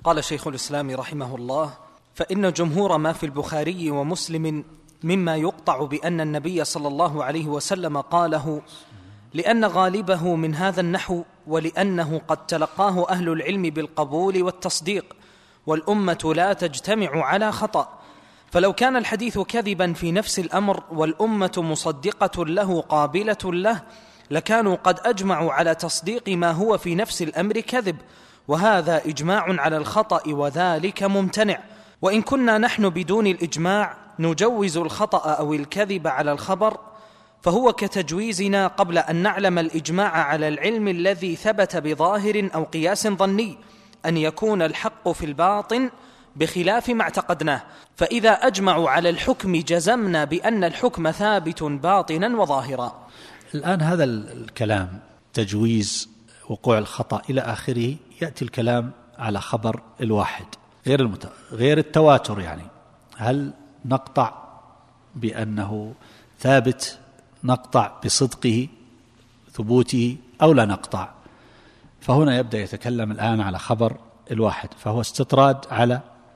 قال شيخ الإسلام رحمه الله: فإن جمهور ما في البخاري ومسلم مما يقطع بأن النبي صلى الله عليه وسلم قاله، لأن غالبه من هذا النحو، ولأنه قد تلقاه أهل العلم بالقبول والتصديق، والأمة لا تجتمع على خطأ. فلو كان الحديث كذبا في نفس الأمر والأمة مصدقة له قابلة له، لكانوا قد أجمعوا على تصديق ما هو في نفس الأمر كذب، وهذا إجماع على الخطأ وذلك ممتنع. وإن كنا نحن بدون الإجماع نجوز الخطأ أو الكذب على الخبر، فهو كتجويزنا قبل أن نعلم الإجماع على العلم الذي ثبت بظاهر أو قياس ظني أن يكون الحق في الباطن بخلاف ما اعتقدناه، فإذا أجمعوا على الحكم جزمنا بأن الحكم ثابت باطنا وظاهرا. الآن هذا الكلام تجويز وقوع الخطأ إلى آخره، يأتي الكلام على خبر الواحد غير التواتر. يعني هل نقطع بأنه ثابت، نقطع بصدقه ثبوته، أو لا نقطع؟ فهنا يبدأ يتكلم الآن على خبر الواحد، فهو استطراد على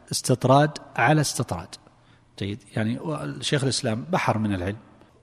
استطراد. جيد. يعني الشيخ الإسلام بحر من العلم،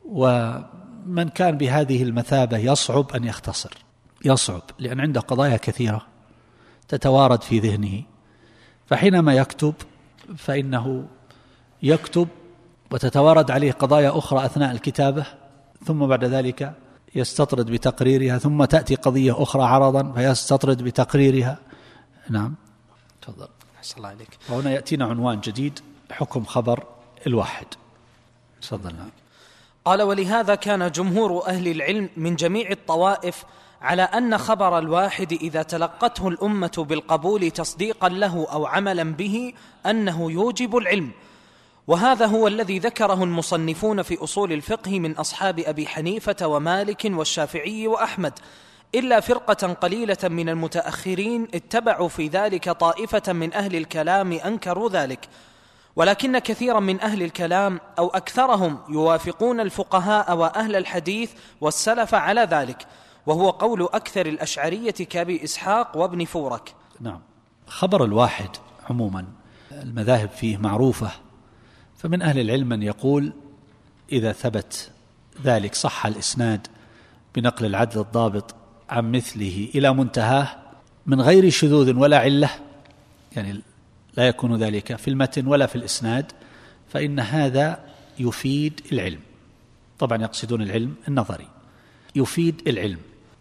ومن كان بهذه المثابة يصعب أن يختصر، لأن عنده قضايا كثيرة تتوارد في ذهنه، فحينما يكتب فإنه يكتب وتتوارد عليه قضايا أخرى أثناء الكتابة، ثم بعد ذلك يستطرد بتقريرها، ثم تأتي قضية أخرى عرضا فيستطرد بتقريرها. نعم، تفضل. أحسن الله عليك. وهنا يأتينا عنوان جديد: حكم خبر الواحد. تفضل. قال: ولهذا كان جمهور أهل العلم من جميع الطوائف على أن خبر الواحد إذا تلقته الأمة بالقبول تصديقا له أو عملا به أنه يوجب العلم، وهذا هو الذي ذكره المصنفون في أصول الفقه من أصحاب أبي حنيفة ومالك والشافعي وأحمد، إلا فرقة قليلة من المتأخرين اتبعوا في ذلك طائفة من أهل الكلام أنكروا ذلك. ولكن كثيرا من أهل الكلام أو أكثرهم يوافقون الفقهاء وأهل الحديث والسلف على ذلك، وهو قول أكثر الأشعرية كأبي إسحاق وابن فورك. نعم. خبر الواحد عموما المذاهب فيه معروفة، فمن أهل العلم من يقول إذا ثبت ذلك صح الإسناد بنقل العدل الضابط عن مثله إلى منتهاه من غير شذوذ ولا علة، يعني لا يكون ذلك في المتن ولا في الإسناد، فإن هذا يفيد العلم. طبعا يقصدون العلم النظري، يفيد العلم،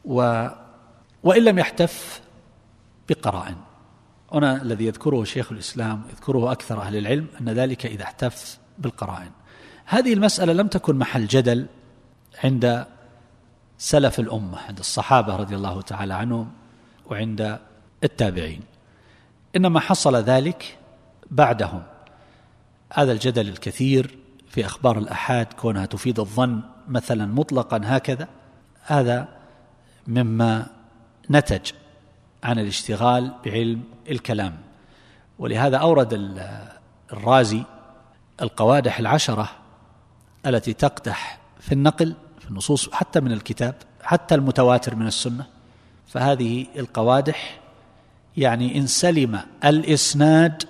وإن لم يحتف بقرائن. هنا الذي يذكره شيخ الإسلام يذكره أكثر أهل العلم أن ذلك إذا احتف بالقرائن. هذه المسألة لم تكن محل جدل عند سلف الأمة، عند الصحابة رضي الله تعالى عنهم وعند التابعين، إنما حصل ذلك بعدهم. هذا الجدل الكثير في أخبار الأحاد كونها تفيد الظن مثلا مطلقا هكذا، هذا مما نتج عن الاشتغال بعلم الكلام. ولهذا أورد الرازي القوادح 10 التي تقدح في النقل في النصوص حتى من الكتاب حتى المتواتر من السنة. فهذه القوادح يعني إن سلم الإسناد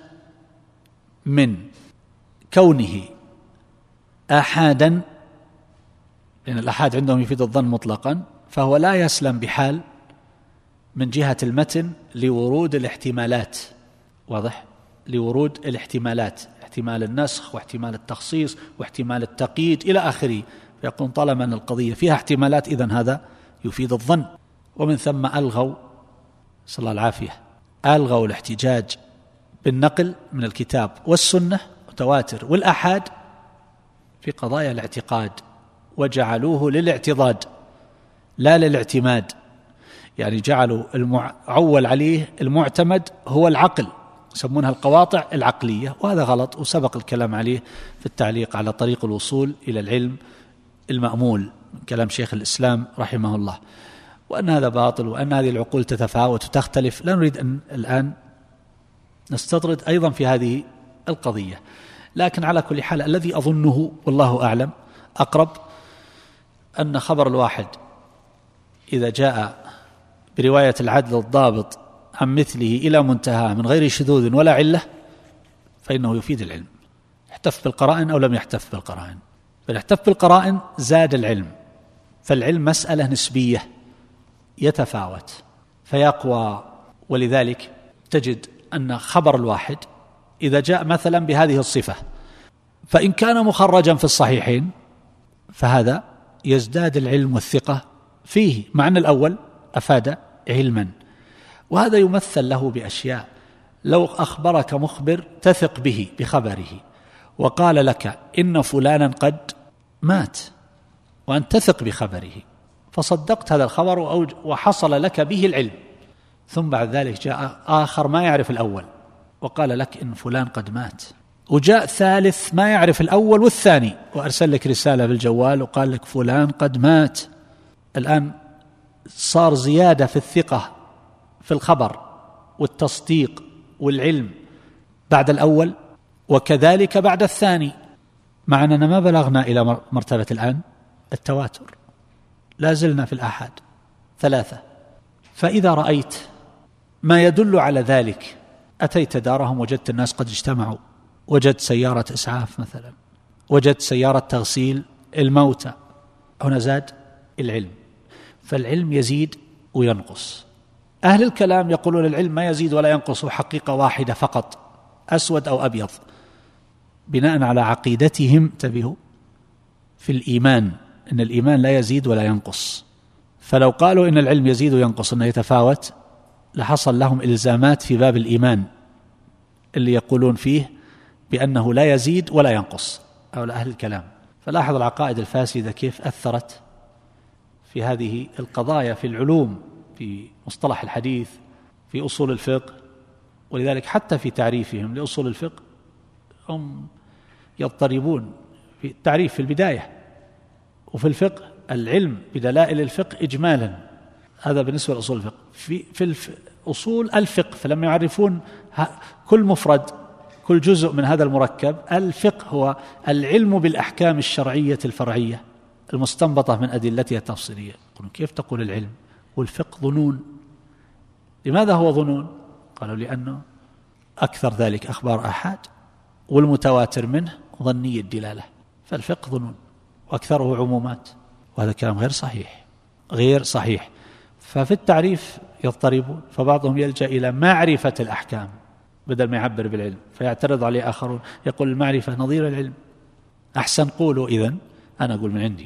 من كونه آحادا، لأن الآحاد عندهم يفيد الظن مطلقا، فهو لا يسلم بحال من جهة المتن لورود الاحتمالات. واضح؟ لورود الاحتمالات، احتمال النسخ واحتمال التخصيص واحتمال التقييد إلى آخره. فيقول طالما أن القضية فيها احتمالات إذن هذا يفيد الظن. ومن ثم ألغوا، صلى الله العافية، ألغوا الاحتجاج بالنقل من الكتاب والسنة متواتر والآحاد في قضايا الاعتقاد، وجعلوه للاعتضاد لا للاعتماد. يعني جعلوا المعول عليه المعتمد هو العقل، يسمونها القواطع العقلية، وهذا غلط، وسبق الكلام عليه في التعليق على طريق الوصول إلى العلم المأمول من كلام شيخ الإسلام رحمه الله، وأن هذا باطل، وأن هذه العقول تتفاوت وتختلف. لا نريد أن الآن نستطرد أيضا في هذه القضية، لكن على كل حال الذي أظنه والله أعلم أقرب أن خبر الواحد إذا جاء برواية العدل الضابط عن مثله إلى منتهى من غير شذوذ ولا علة فإنه يفيد العلم، احتف بالقرائن أو لم يحتف بالقرائن. فالاحتف بالقرائن زاد العلم، فالعلم مسألة نسبية يتفاوت فيقوى. ولذلك تجد أن خبر الواحد إذا جاء مثلا بهذه الصفة فإن كان مخرجا في الصحيحين فهذا يزداد العلم والثقة فيه، مع أن الأول أفاد علما. وهذا يمثل له بأشياء. لو أخبرك مخبر تثق به بخبره وقال لك إن فلانا قد مات وأن تثق بخبره فصدقت هذا الخبر وحصل لك به العلم، ثم بعد ذلك جاء آخر ما يعرف الأول وقال لك إن فلان قد مات، وجاء ثالث ما يعرف الأول والثاني وأرسل لك رسالة بالجوال وقال لك فلان قد مات. الآن صار زيادة في الثقة في الخبر والتصديق والعلم بعد الأول وكذلك بعد الثاني، مع أننا ما بلغنا إلى مرتبة الآن التواتر، لا زلنا في الآحاد 3. فإذا رأيت ما يدل على ذلك أتيت دارهم وجدت الناس قد اجتمعوا، وجدت سيارة إسعاف مثلا، وجدت سيارة تغسيل الموتى، هنا زاد العلم. فالعلم يزيد وينقص. أهل الكلام يقولون العلم ما يزيد ولا ينقص، حقيقة واحدة فقط، أسود أو أبيض، بناء على عقيدتهم انتبهوا في الإيمان، إن الإيمان لا يزيد ولا ينقص. فلو قالوا إن العلم يزيد وينقص إنه يتفاوت لحصل لهم إلزامات في باب الإيمان اللي يقولون فيه بأنه لا يزيد ولا ينقص، أو أهل الكلام. فلاحظ العقائد الفاسدة كيف أثرت في هذه القضايا في العلوم، في مصطلح الحديث، في أصول الفقه. ولذلك حتى في تعريفهم لأصول الفقه هم يضطربون في التعريف في البداية. وفي الفقه العلم بدلائل الفقه إجمالا، هذا بالنسبة لأصول الفقه. في أصول الفقه فلما يعرفون كل مفرد كل جزء من هذا المركب، الفقه هو العلم بالأحكام الشرعية الفرعية المستنبطة من أدلتها التفصيلية. كيف تقول العلم والفقه ظنون؟ لماذا هو ظنون؟ قالوا لأنه أكثر ذلك أخبار آحاد والمتواتر منه ظني الدلالة، فالفقه ظنون وأكثره عمومات، وهذا كلام غير صحيح غير صحيح. ففي التعريف يضطربون، فبعضهم يلجأ إلى معرفة الأحكام بدل ما يعبر بالعلم، فيعترض عليه آخرون يقول المعرفة نظير العلم. أحسن قولوا إذن، أنا أقول من عندي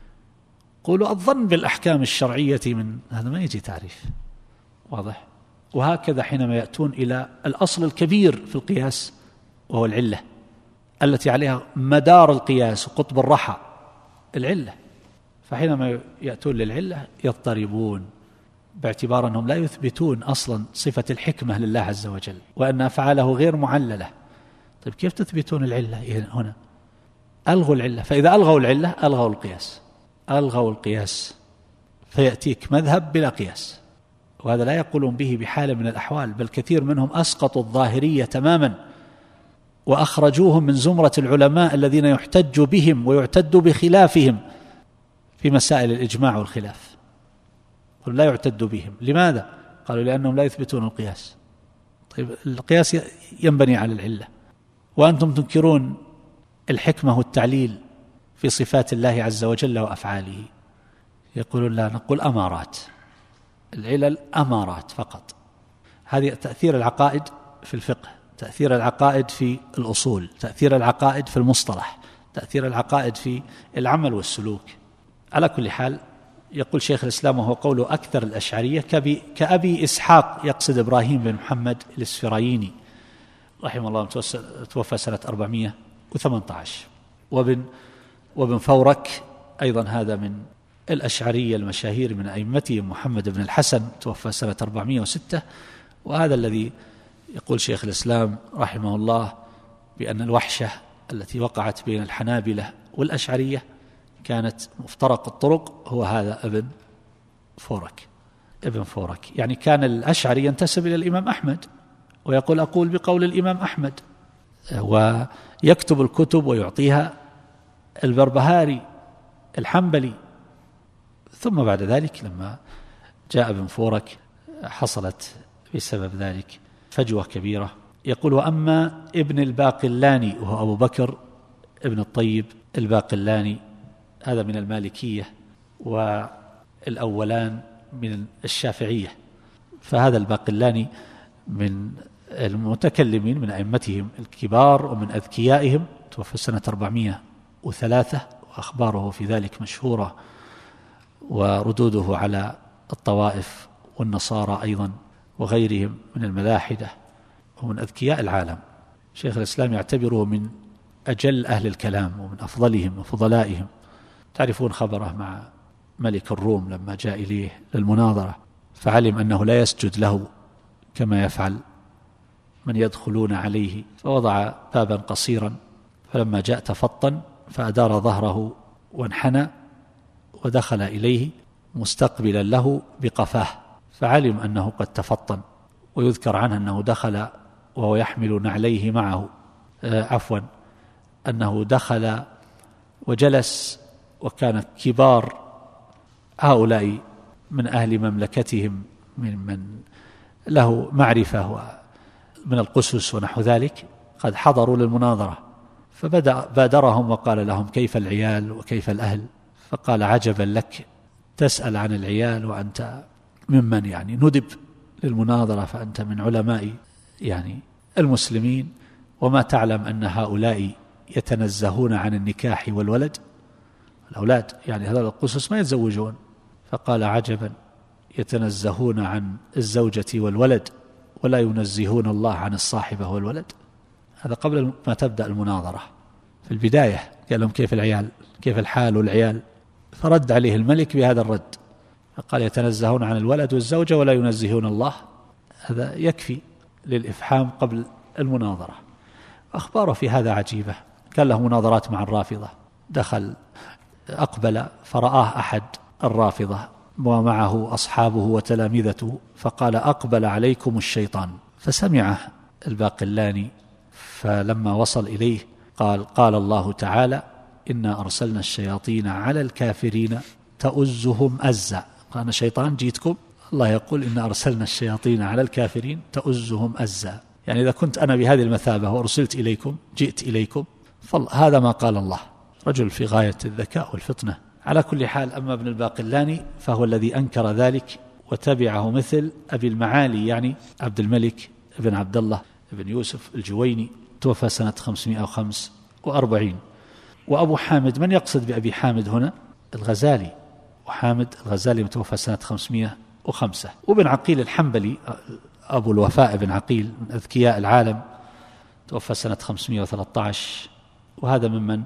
قولوا الظن بالأحكام الشرعية، من هذا ما يجي تعريف واضح. وهكذا حينما يأتون إلى الأصل الكبير في القياس وهو العلة التي عليها مدار القياس وقطب الرحى العلة، فحينما يأتون للعلة يضطربون باعتبار أنهم لا يثبتون أصلا صفة الحكمة لله عز وجل وأن أفعاله غير معللة. طيب كيف تثبتون العلة هنا؟ ألغوا العلة، فإذا ألغوا العلة ألغوا القياس، ألغوا القياس، فيأتيك مذهب بلا قياس. وهذا لا يقولون به بحال من الأحوال، بل كثير منهم أسقطوا الظاهرية تماما وأخرجوهم من زمرة العلماء الذين يحتج بهم ويعتد بخلافهم في مسائل الإجماع والخلاف، لا يعتد بهم. لماذا؟ قالوا لأنهم لا يثبتون القياس. طيب القياس ينبني على العلة، وأنتم تنكرون الحكمة والتعليل في صفات الله عز وجل وأفعاله. يقولون لا، نقول أمارات، العلل أمارات فقط. هذه تأثير العقائد في الفقه، تأثير العقائد في الأصول، تأثير العقائد في المصطلح، تأثير العقائد في العمل والسلوك. على كل حال يقول شيخ الإسلام وهو قول أكثر الأشعرية كأبي إسحاق، يقصد إبراهيم بن محمد الإسفرايني رحمه الله، توفى سنة 418. وابن فورك أيضا هذا من الأشعرية المشاهير من أئمتهم، محمد بن الحسن توفى سنة 406. وهذا الذي يقول شيخ الإسلام رحمه الله بأن الوحشة التي وقعت بين الحنابلة والأشعرية كانت مفترق الطرق، هو هذا ابن فورك. يعني كان الأشعري ينتسب إلى الإمام أحمد ويقول أقول بقول الإمام أحمد، ويكتب الكتب ويعطيها البربهاري الحنبلي. ثم بعد ذلك لما جاء ابن فورك حصلت بسبب ذلك فجوة كبيرة. يقول: وأما ابن الباقلاني وهو أبو بكر ابن الطيب الباقلاني، هذا من المالكية، والأولان من الشافعية. فهذا الباقلاني من المتكلمين من أئمتهم الكبار ومن أذكيائهم، توفى سنة 403، وأخباره في ذلك مشهورة، وردوده على الطوائف والنصارى أيضا وغيرهم من الملاحدة، ومن أذكياء العالم. شيخ الإسلام يعتبره من أجل أهل الكلام ومن أفضلهم وفضلائهم. تعرفون خبره مع ملك الروم لما جاء إليه للمناظرة، فعلم أنه لا يسجد له كما يفعل من يدخلون عليه، فوضع بابا قصيرا، فلما جاء تفطن فأدار ظهره وانحنى ودخل إليه مستقبلا له بقفاه، فعلم أنه قد تفطن. ويذكر عنه أنه دخل وهو يحمل نعليه معه، أنه دخل وجلس، وكان كبار هؤلاء من أهل مملكتهم من له معرفة من القسس ونحو ذلك قد حضروا للمناظرة، فبادرهم وقال لهم: كيف العيال وكيف الأهل؟ فقال: عجبا لك تسأل عن العيال وأنت ممن ندب للمناظرة، فأنت من علماء المسلمين، وما تعلم أن هؤلاء يتنزهون عن النكاح والولد، الأولاد هذا القسس ما يتزوجون. فقال: عجبا، يتنزهون عن الزوجة والولد ولا ينزهون الله عن الصاحبة والولد. هذا قبل ما تبدأ المناظرة، في البداية قال لهم: كيف العيال، كيف الحال والعيال؟ فرد عليه الملك بهذا الرد، فقال: يتنزهون عن الولد والزوجة ولا ينزهون الله. هذا يكفي للإفحام قبل المناظرة. أخباره في هذا عجيبة. كان له مناظرات مع الرافضة، دخل أقبل فرآه أحد الرافضة ومعه أصحابه وتلامذته، فقال: أقبل عليكم الشيطان. فسمعه الباقلاني، فلما وصل إليه قال الله تعالى: إنا أرسلنا الشياطين على الكافرين تؤزهم أزا. قال: شيطان جيتكم؟ الله يقول: إنا أرسلنا الشياطين على الكافرين تؤزهم أزا، إذا كنت أنا بهذه المثابة وأرسلت إليكم، جئت إليكم، فهذا ما قال الله. رجل في غاية الذكاء والفطنة. على كل حال، أما ابن الباقلاني فهو الذي أنكر ذلك، وتبعه مثل أبي المعالي عبد الملك بن عبد الله بن يوسف الجويني، توفى سنة 545. وأبو حامد، من يقصد بأبي حامد هنا؟ الغزالي، وحامد الغزالي متوفى سنة 505. وابن عقيل الحنبلي أبو الوفاء بن عقيل من أذكياء العالم، توفى سنة 513، وهذا ممن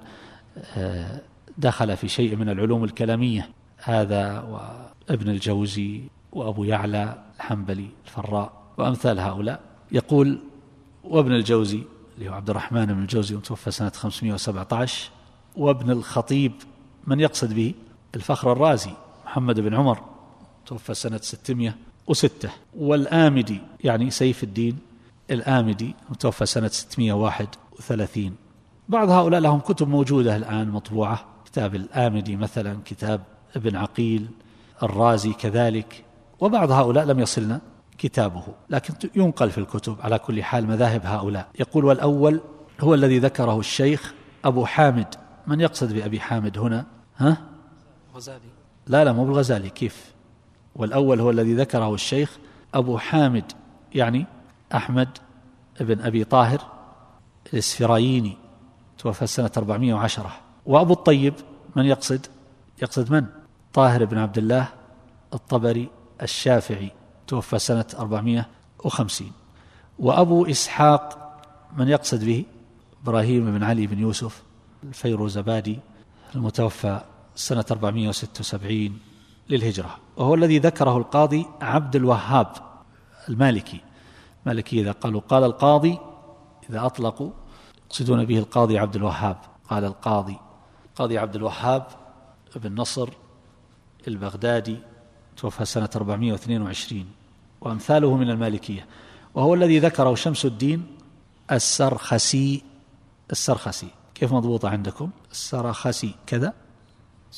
دخل في شيء من العلوم الكلامية، هذا وابن الجوزي وأبو يعلى الحنبلي الفراء وأمثال هؤلاء. يقول: وابن الجوزي اللي هو عبد الرحمن بن الجوزي متوفى سنة 517. وابن الخطيب، من يقصد به؟ الفخر الرازي محمد بن عمر، توفى سنة 606. والآمدي سيف الدين الآمدي متوفى سنة 631. بعض هؤلاء لهم كتب موجودة الآن مطبوعة، كتاب الآمدي مثلا، كتاب ابن عقيل، الرازي كذلك، وبعض هؤلاء لم يصلنا كتابه لكن ينقل في الكتب. على كل حال مذاهب هؤلاء. يقول: والأول هو الذي ذكره الشيخ أبو حامد. من يقصد بأبي حامد هنا؟ غزالي؟ لا مو بالغزالي. كيف؟ والأول هو الذي ذكره الشيخ أبو حامد، أحمد بن أبي طاهر الإسفرايني، توفى سنة 410. وأبو الطيب من يقصد من؟ طاهر بن عبد الله الطبري الشافعي، توفى سنة 450. وأبو إسحاق من يقصد به؟ إبراهيم بن علي بن يوسف الفيروزبادي، المتوفى سنة 476 للهجرة، وهو الذي ذكره القاضي عبد الوهاب المالكي. إذا قالوا قال القاضي، إذا أطلقوا يقصدون به القاضي عبد الوهاب. قال القاضي عبد الوهاب بن نصر البغدادي، توفى سنة 422، وأمثاله من المالكية. وهو الذي ذكره شمس الدين السرخسي. كيف مضبوطة عندكم؟ السرخسي كذا؟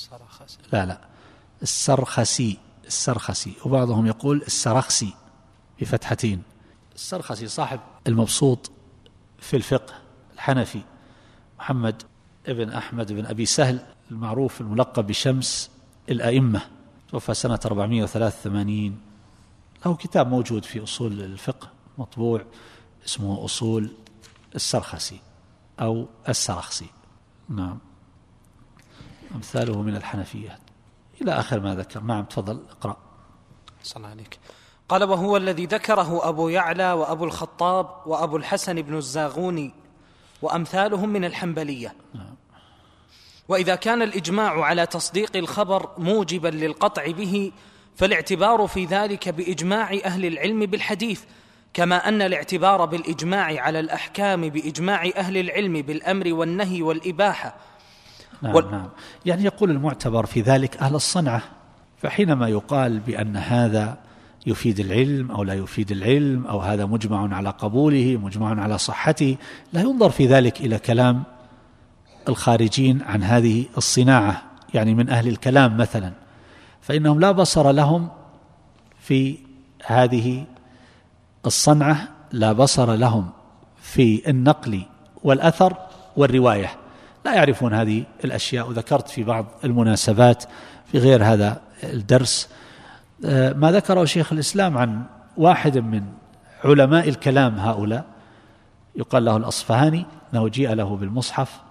لا السرخسي، وبعضهم يقول السرخسي بفتحتين. السرخسي صاحب المبسوط في الفقه الحنفي، محمد ابن أحمد بن أبي سهل المعروف الملقب بشمس الأئمة، توفى سنة 483. له كتاب موجود في أصول الفقه مطبوع اسمه أصول السرخسي أو السرخسي. نعم، أمثاله من الحنفيات إلى آخر ما ذكر. نعم تفضل اقرأ. صلى الله عليك. قال: وهو الذي ذكره أبو يعلى وأبو الخطاب وأبو الحسن بن الزاغوني وأمثالهم من الحنبلية. وإذا كان الإجماع على تصديق الخبر موجبا للقطع به، فالاعتبار في ذلك بإجماع أهل العلم بالحديث، كما أن الاعتبار بالإجماع على الأحكام بإجماع أهل العلم بالأمر والنهي والإباحة. نعم. يعني يقول المعتبر في ذلك أهل الصنعة. فحينما يقال بأن هذا يفيد العلم أو لا يفيد العلم، أو هذا مجمع على قبوله مجمع على صحته، لا ينظر في ذلك إلى كلام الخارجين عن هذه الصناعة، يعني من أهل الكلام مثلا، فإنهم لا بصر لهم في هذه الصنعة، لا بصر لهم في النقل والأثر والرواية، لا يعرفون هذه الأشياء. وذكرت في بعض المناسبات في غير هذا الدرس ما ذكره شيخ الإسلام عن واحد من علماء الكلام هؤلاء، يقال له الأصفهاني، أنه جيء له بالمصحف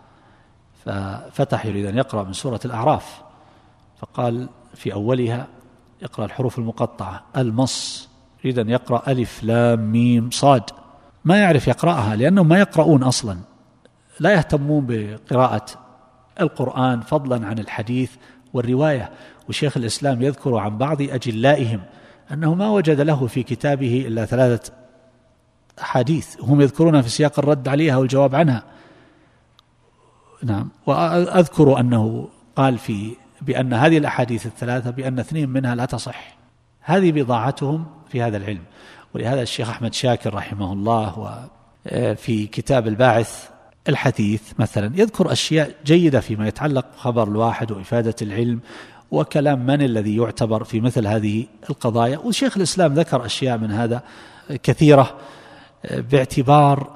ففتح يريد أن يقرأ من سورة الأعراف، فقال في أولها يقرأ الحروف المقطعة المص، يريد أن يقرأ ألف لام ميم صاد، ما يعرف يقرأها لأنهم ما يقرؤون أصلا، لا يهتمون بقراءة القرآن فضلا عن الحديث والرواية. وشيخ الإسلام يذكر عن بعض أجلائهم أنه ما وجد له في كتابه إلا 3 أحاديث، هم يذكرونها في سياق الرد عليها والجواب عنها. نعم. وأذكر أنه قال بأن هذه الأحاديث 3 بأن 2 منها لا تصح. هذه بضاعتهم في هذا العلم. ولهذا الشيخ أحمد شاكر رحمه الله في كتاب الباعث الحديث مثلا يذكر أشياء جيدة فيما يتعلق خبر الواحد وإفادة العلم وكلام من الذي يعتبر في مثل هذه القضايا. وشيخ الإسلام ذكر أشياء من هذا كثيرة، باعتبار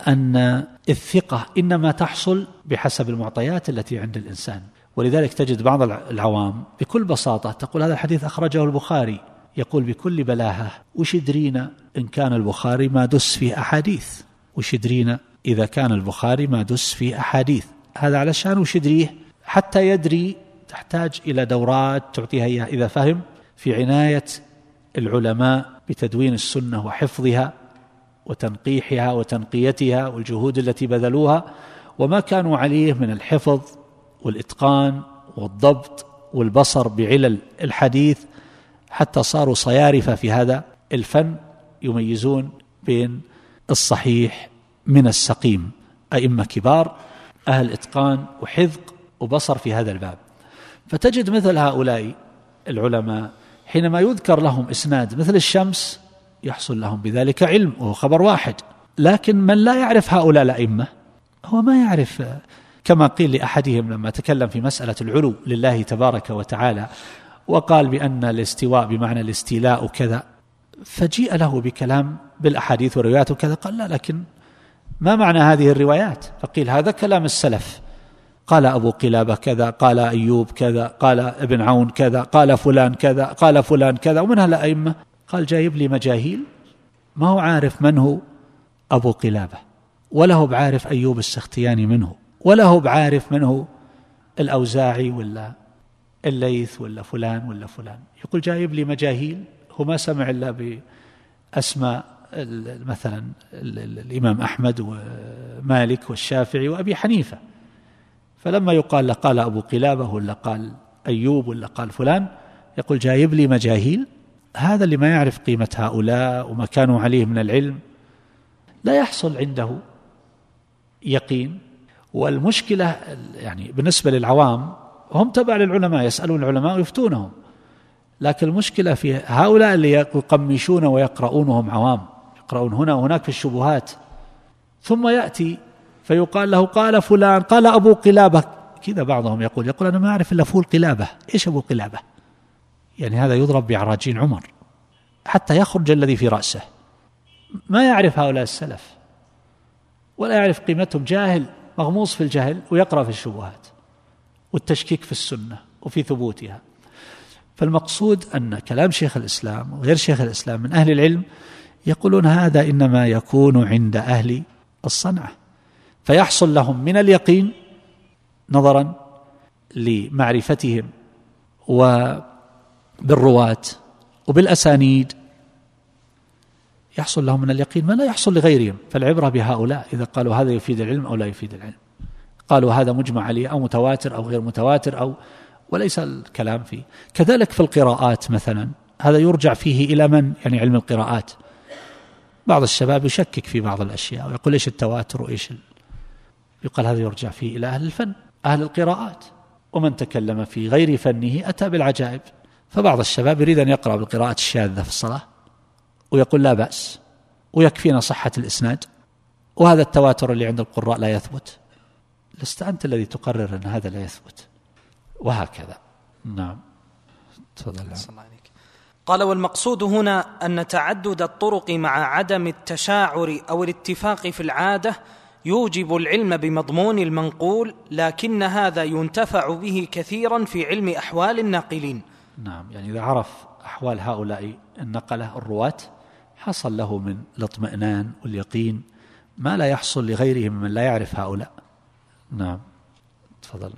أن الثقة إنما تحصل بحسب المعطيات التي عند الإنسان. ولذلك تجد بعض العوام بكل بساطة تقول هذا الحديث أخرجه البخاري، يقول بكل بلاهة وش يدرينا إن كان البخاري ما دس فيه أحاديث، وش يدرينا إذا كان البخاري ما دس فيه أحاديث. هذا علشان وش يدريه حتى يدري تحتاج إلى دورات تعطيها إياها إذا فهم، في عناية العلماء بتدوين السنة وحفظها وتنقيحها وتنقيتها والجهود التي بذلوها وما كانوا عليه من الحفظ والإتقان والضبط والبصر بعلل الحديث، حتى صاروا صيارفة في هذا الفن يميزون بين الصحيح من السقيم. أئمة كبار أهل إتقان وحذق وبصر في هذا الباب. فتجد مثل هؤلاء العلماء حينما يذكر لهم إسناد مثل الشمس يحصل لهم بذلك علم وهو خبر واحد. لكن من لا يعرف هؤلاء الأئمة هو ما يعرف، كما قيل لأحدهم لما تكلم في مسألة العلو لله تبارك وتعالى وقال بأن الاستواء بمعنى الاستيلاء وكذا، فجيء له بكلام بالأحاديث والروايات وكذا، قال لا، لكن ما معنى هذه الروايات؟ فقيل هذا كلام السلف، قال أبو قلابة كذا، قال أيوب كذا، قال ابن عون كذا، قال فلان كذا، قال فلان كذا، ومنها الأئمة. قال جايب لي مجاهيل، ما هو عارف من هو أبو قلابة، ولا هو بعارف أيوب السختياني منه، ولا هو بعارف من هو الأوزاعي ولا الليث ولا فلان ولا فلان. يقول جايب لي مجاهيل، هو ما سمع إلا بأسماء مثلا الإمام أحمد ومالك والشافعي وأبي حنيفة، فلما يقال له قال أبو قلابة ولا قال أيوب ولا قال فلان يقول جايب لي مجاهيل. هذا اللي ما يعرف قيمة هؤلاء وما كانوا عليه من العلم لا يحصل عنده يقين. والمشكلة يعني بالنسبة للعوام هم تبع للعلماء، يسألون العلماء ويفتونهم، لكن المشكلة في هؤلاء اللي يقمشون ويقرؤون وهم عوام، يقرؤون هنا وهناك في الشبهات، ثم يأتي فيقال له قال فلان، قال أبو قلابة كذا. بعضهم يقول أنا ما أعرف إلا فول قلابة. إيش أبو قلابة؟ يعني هذا يضرب بعراجين عمر. حتى يخرج الذي في رأسه. ما يعرف هؤلاء السلف ولا يعرف قيمتهم، جاهل مغموس في الجهل ويقرأ في الشبهات والتشكيك في السنة وفي ثبوتها. فالمقصود أن كلام شيخ الإسلام وغير شيخ الإسلام من أهل العلم يقولون هذا إنما يكون عند أهل الصنعة، فيحصل لهم من اليقين نظرا لمعرفتهم وبالرواة وبالأسانيد، يحصل لهم من اليقين ما لا يحصل لغيرهم. فالعبرة بهؤلاء إذا قالوا هذا يفيد العلم أو لا يفيد العلم، قالوا هذا مجمع عليه أو متواتر أو غير متواتر أو وليس الكلام فيه. كذلك في القراءات مثلا، هذا يرجع فيه إلى من؟ يعني علم القراءات. بعض الشباب يشكك في بعض الأشياء ويقول إيش التواتر وإيش يقال هذا يرجع فيه إلى أهل الفن، أهل القراءات، ومن تكلم في غير فنه أتى بالعجائب. فبعض الشباب يريد أن يقرأ بالقراءات الشاذة في الصلاة ويقول لا بأس ويكفينا صحة الإسناد، وهذا التواتر اللي عند القراء لا يثبت. لست أنت الذي تقرر أن هذا لا يثبت، وهكذا. نعم، تفضل. قال: والمقصود هنا أن تعدد الطرق مع عدم التشاعر أو الاتفاق في العادة يوجب العلم بمضمون المنقول، لكن هذا ينتفع به كثيرا في علم أحوال الناقلين. نعم، يعني إذا عرف أحوال هؤلاء النقلة الرواة حصل له من الاطمئنان واليقين ما لا يحصل لغيرهم من لا يعرف هؤلاء. نعم، تفضل.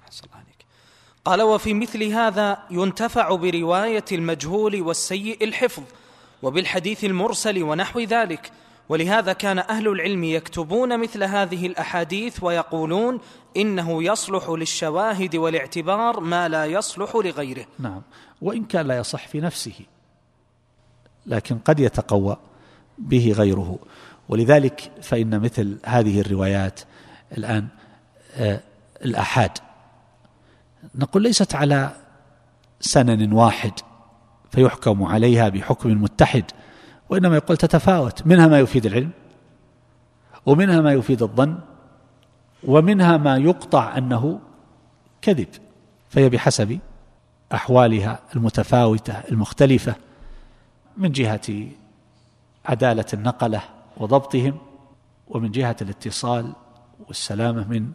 قال: وفي مثل هذا ينتفع برواية المجهول والسيء الحفظ وبالحديث المرسل ونحو ذلك، ولهذا كان أهل العلم يكتبون مثل هذه الأحاديث ويقولون إنه يصلح للشواهد والاعتبار ما لا يصلح لغيره. نعم، وإن كان لا يصح في نفسه لكن قد يتقوى به غيره. ولذلك فإن مثل هذه الروايات الآن الأحاد نقول ليست على سنن واحد فيحكم عليها بحكم متحد، وإنما يقول تتفاوت، منها ما يفيد العلم ومنها ما يفيد الظن ومنها ما يقطع أنه كذب، فهي بحسب أحوالها المتفاوتة المختلفة من جهة عدالة النقلة وضبطهم، ومن جهة الاتصال والسلامة من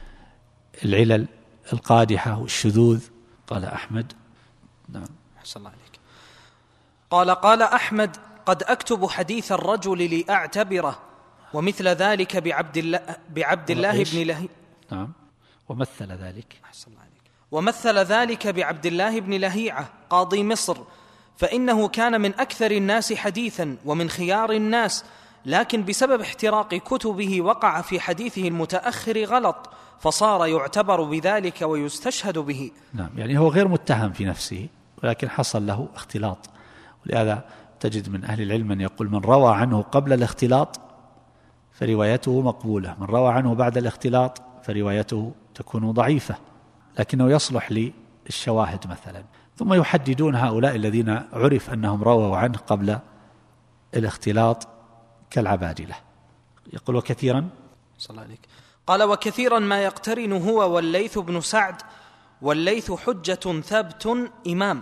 العلل القادحة والشذوذ. قال أحمد. نعم، أحسن الله عليك. قال أحمد: قد أكتب حديث الرجل لأعتبره، ومثل ذلك بعبد الله بن لهيعة. نعم، ومثل ذلك. أحسن الله عليك. ومثل ذلك بعبد الله بن لهيعة قاضي مصر، فإنه كان من أكثر الناس حديثا ومن خيار الناس، لكن بسبب احتراق كتبه وقع في حديثه المتأخر غلط، فصار يعتبر بذلك ويستشهد به. نعم، يعني هو غير متهم في نفسه ولكن حصل له اختلاط. ولهذا تجد من أهل العلم من يقول من روى عنه قبل الاختلاط فروايته مقبولة، من روى عنه بعد الاختلاط فروايته تكون ضعيفة، لكنه يصلح للشواهد مثلا. ثم يحددون هؤلاء الذين عرف أنهم رووا عنه قبل الاختلاط كالعبادلة. يقول وكثيرا. صلى الله عليك. قال: وكثيرا ما يقترن هو والليث بن سعد، والليث حجة ثبت إمام،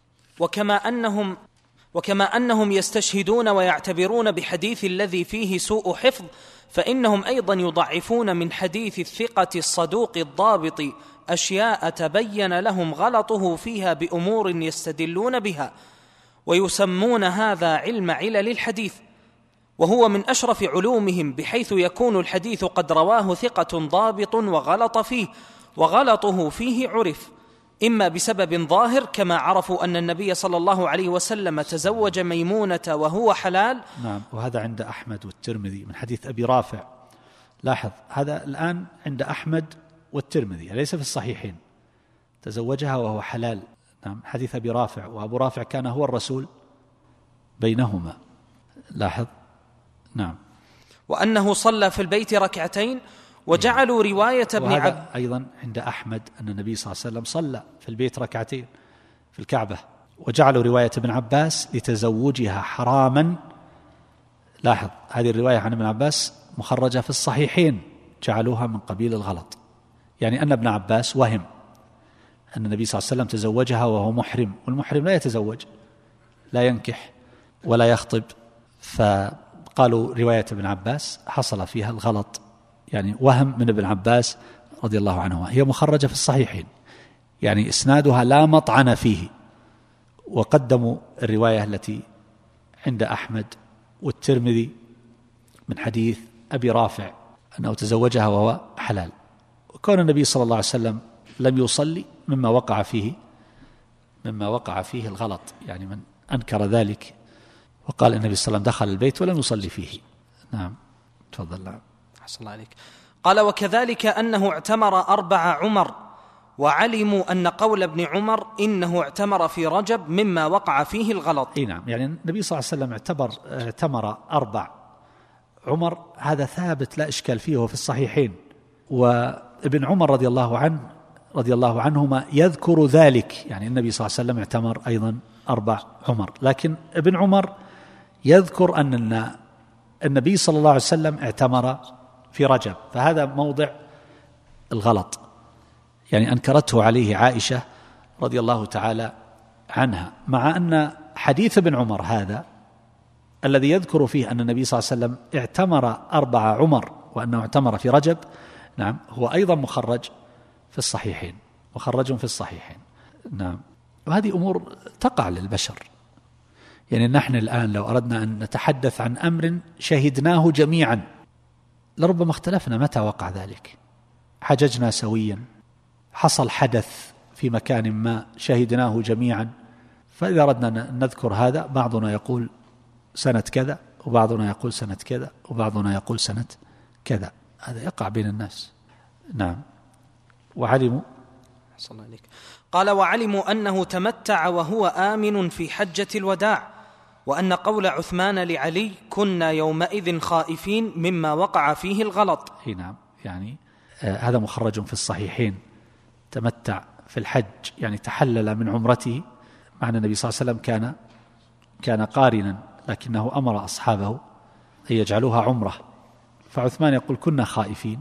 وكما أنهم يستشهدون ويعتبرون بحديث الذي فيه سوء حفظ، فإنهم أيضا يضعفون من حديث الثقة الصدوق الضابط أشياء تبين لهم غلطه فيها بأمور يستدلون بها، ويسمون هذا علم علل الحديث، وهو من أشرف علومهم، بحيث يكون الحديث قد رواه ثقة ضابط وغلط فيه، وغلطه فيه عرف إما بسبب ظاهر كما عرفوا أن النبي صلى الله عليه وسلم تزوج ميمونة وهو حلال. نعم، وهذا عند أحمد والترمذي من حديث أبي رافع. لاحظ هذا الآن عند أحمد والترمذي، ليس في الصحيحين، تزوجها وهو حلال. نعم، حديث أبي رافع، وأبو رافع كان هو الرسول بينهما. لاحظ. نعم، وأنه صلى في البيت ركعتين، وجعلوا رواية ابن عبد أيضا عند أحمد أن النبي صلى الله عليه وسلم صلى في البيت ركعتين في الكعبة، وجعلوا رواية ابن عباس لتزوجها حراما. لاحظ هذه الرواية عن ابن عباس مخرجة في الصحيحين، جعلوها من قبيل الغلط، يعني أن ابن عباس وهم أن النبي صلى الله عليه وسلم تزوجها وهو محرم، والمحرم لا يتزوج لا ينكح ولا يخطب، فقالوا رواية ابن عباس حصل فيها الغلط، يعني وهم من ابن عباس رضي الله عنهما. هي مخرجة في الصحيحين، يعني إسنادها لا مطعن فيه، وقدموا الرواية التي عند أحمد والترمذي من حديث أبي رافع أنه تزوجها وهو حلال. وكون النبي صلى الله عليه وسلم لم يصلي مما وقع فيه الغلط، يعني من أنكر ذلك وقال النبي صلى الله عليه وسلم دخل البيت ولم يصلي فيه. نعم تفضل. نعم أحسن الله عليك. قال وكذلك أنه اعتمر 4 عمر، وعلموا أن قول ابن عمر إنه اعتمر في رجب مما وقع فيه الغلط. نعم، يعني النبي صلى الله عليه وسلم اعتمر 4 عمر، هذا ثابت لا إشكال فيه وفي الصحيحين. وابن عمر رضي الله عنهما يذكر ذلك، يعني النبي صلى الله عليه وسلم اعتمر أيضا 4 عمر، لكن ابن عمر يذكر أن النبي صلى الله عليه وسلم اعتمر في رجب، فهذا موضع الغلط، يعني أنكرته عليه عائشة رضي الله تعالى عنها، مع أن حديث ابن عمر هذا الذي يذكر فيه أن النبي صلى الله عليه وسلم اعتمر 4 عمر وأنه اعتمر في رجب، نعم، هو أيضا مخرج في الصحيحين. نعم، وهذه أمور تقع للبشر. يعني نحن الآن لو أردنا أن نتحدث عن أمر شهدناه جميعا لربما اختلفنا متى وقع ذلك، حججنا سويا، حصل حدث في مكان ما شهدناه جميعا، فإذا أردنا أن نذكر هذا بعضنا يقول سنة كذا، وبعضنا يقول سنة كذا، وبعضنا يقول سنة كذا، هذا يقع بين الناس. نعم. وعلموا قال وعلموا أنه تمتع وهو آمن في حجة الوداع، وأن قول عثمان لعلي كنا يومئذ خائفين مما وقع فيه الغلط. نعم، يعني هذا مخرج في الصحيحين، تمتع في الحج، يعني تحلل من عمرته، مع النبي صلى الله عليه وسلم كان قارنا، لكنه أمر أصحابه أن يجعلوها عمرة، فعثمان يقول كنا خائفين،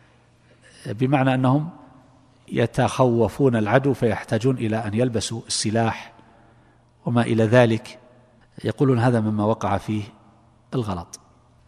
بمعنى أنهم يتخوفون العدو فيحتاجون إلى أن يلبسوا السلاح وما إلى ذلك، يقولون هذا مما وقع فيه الغلط.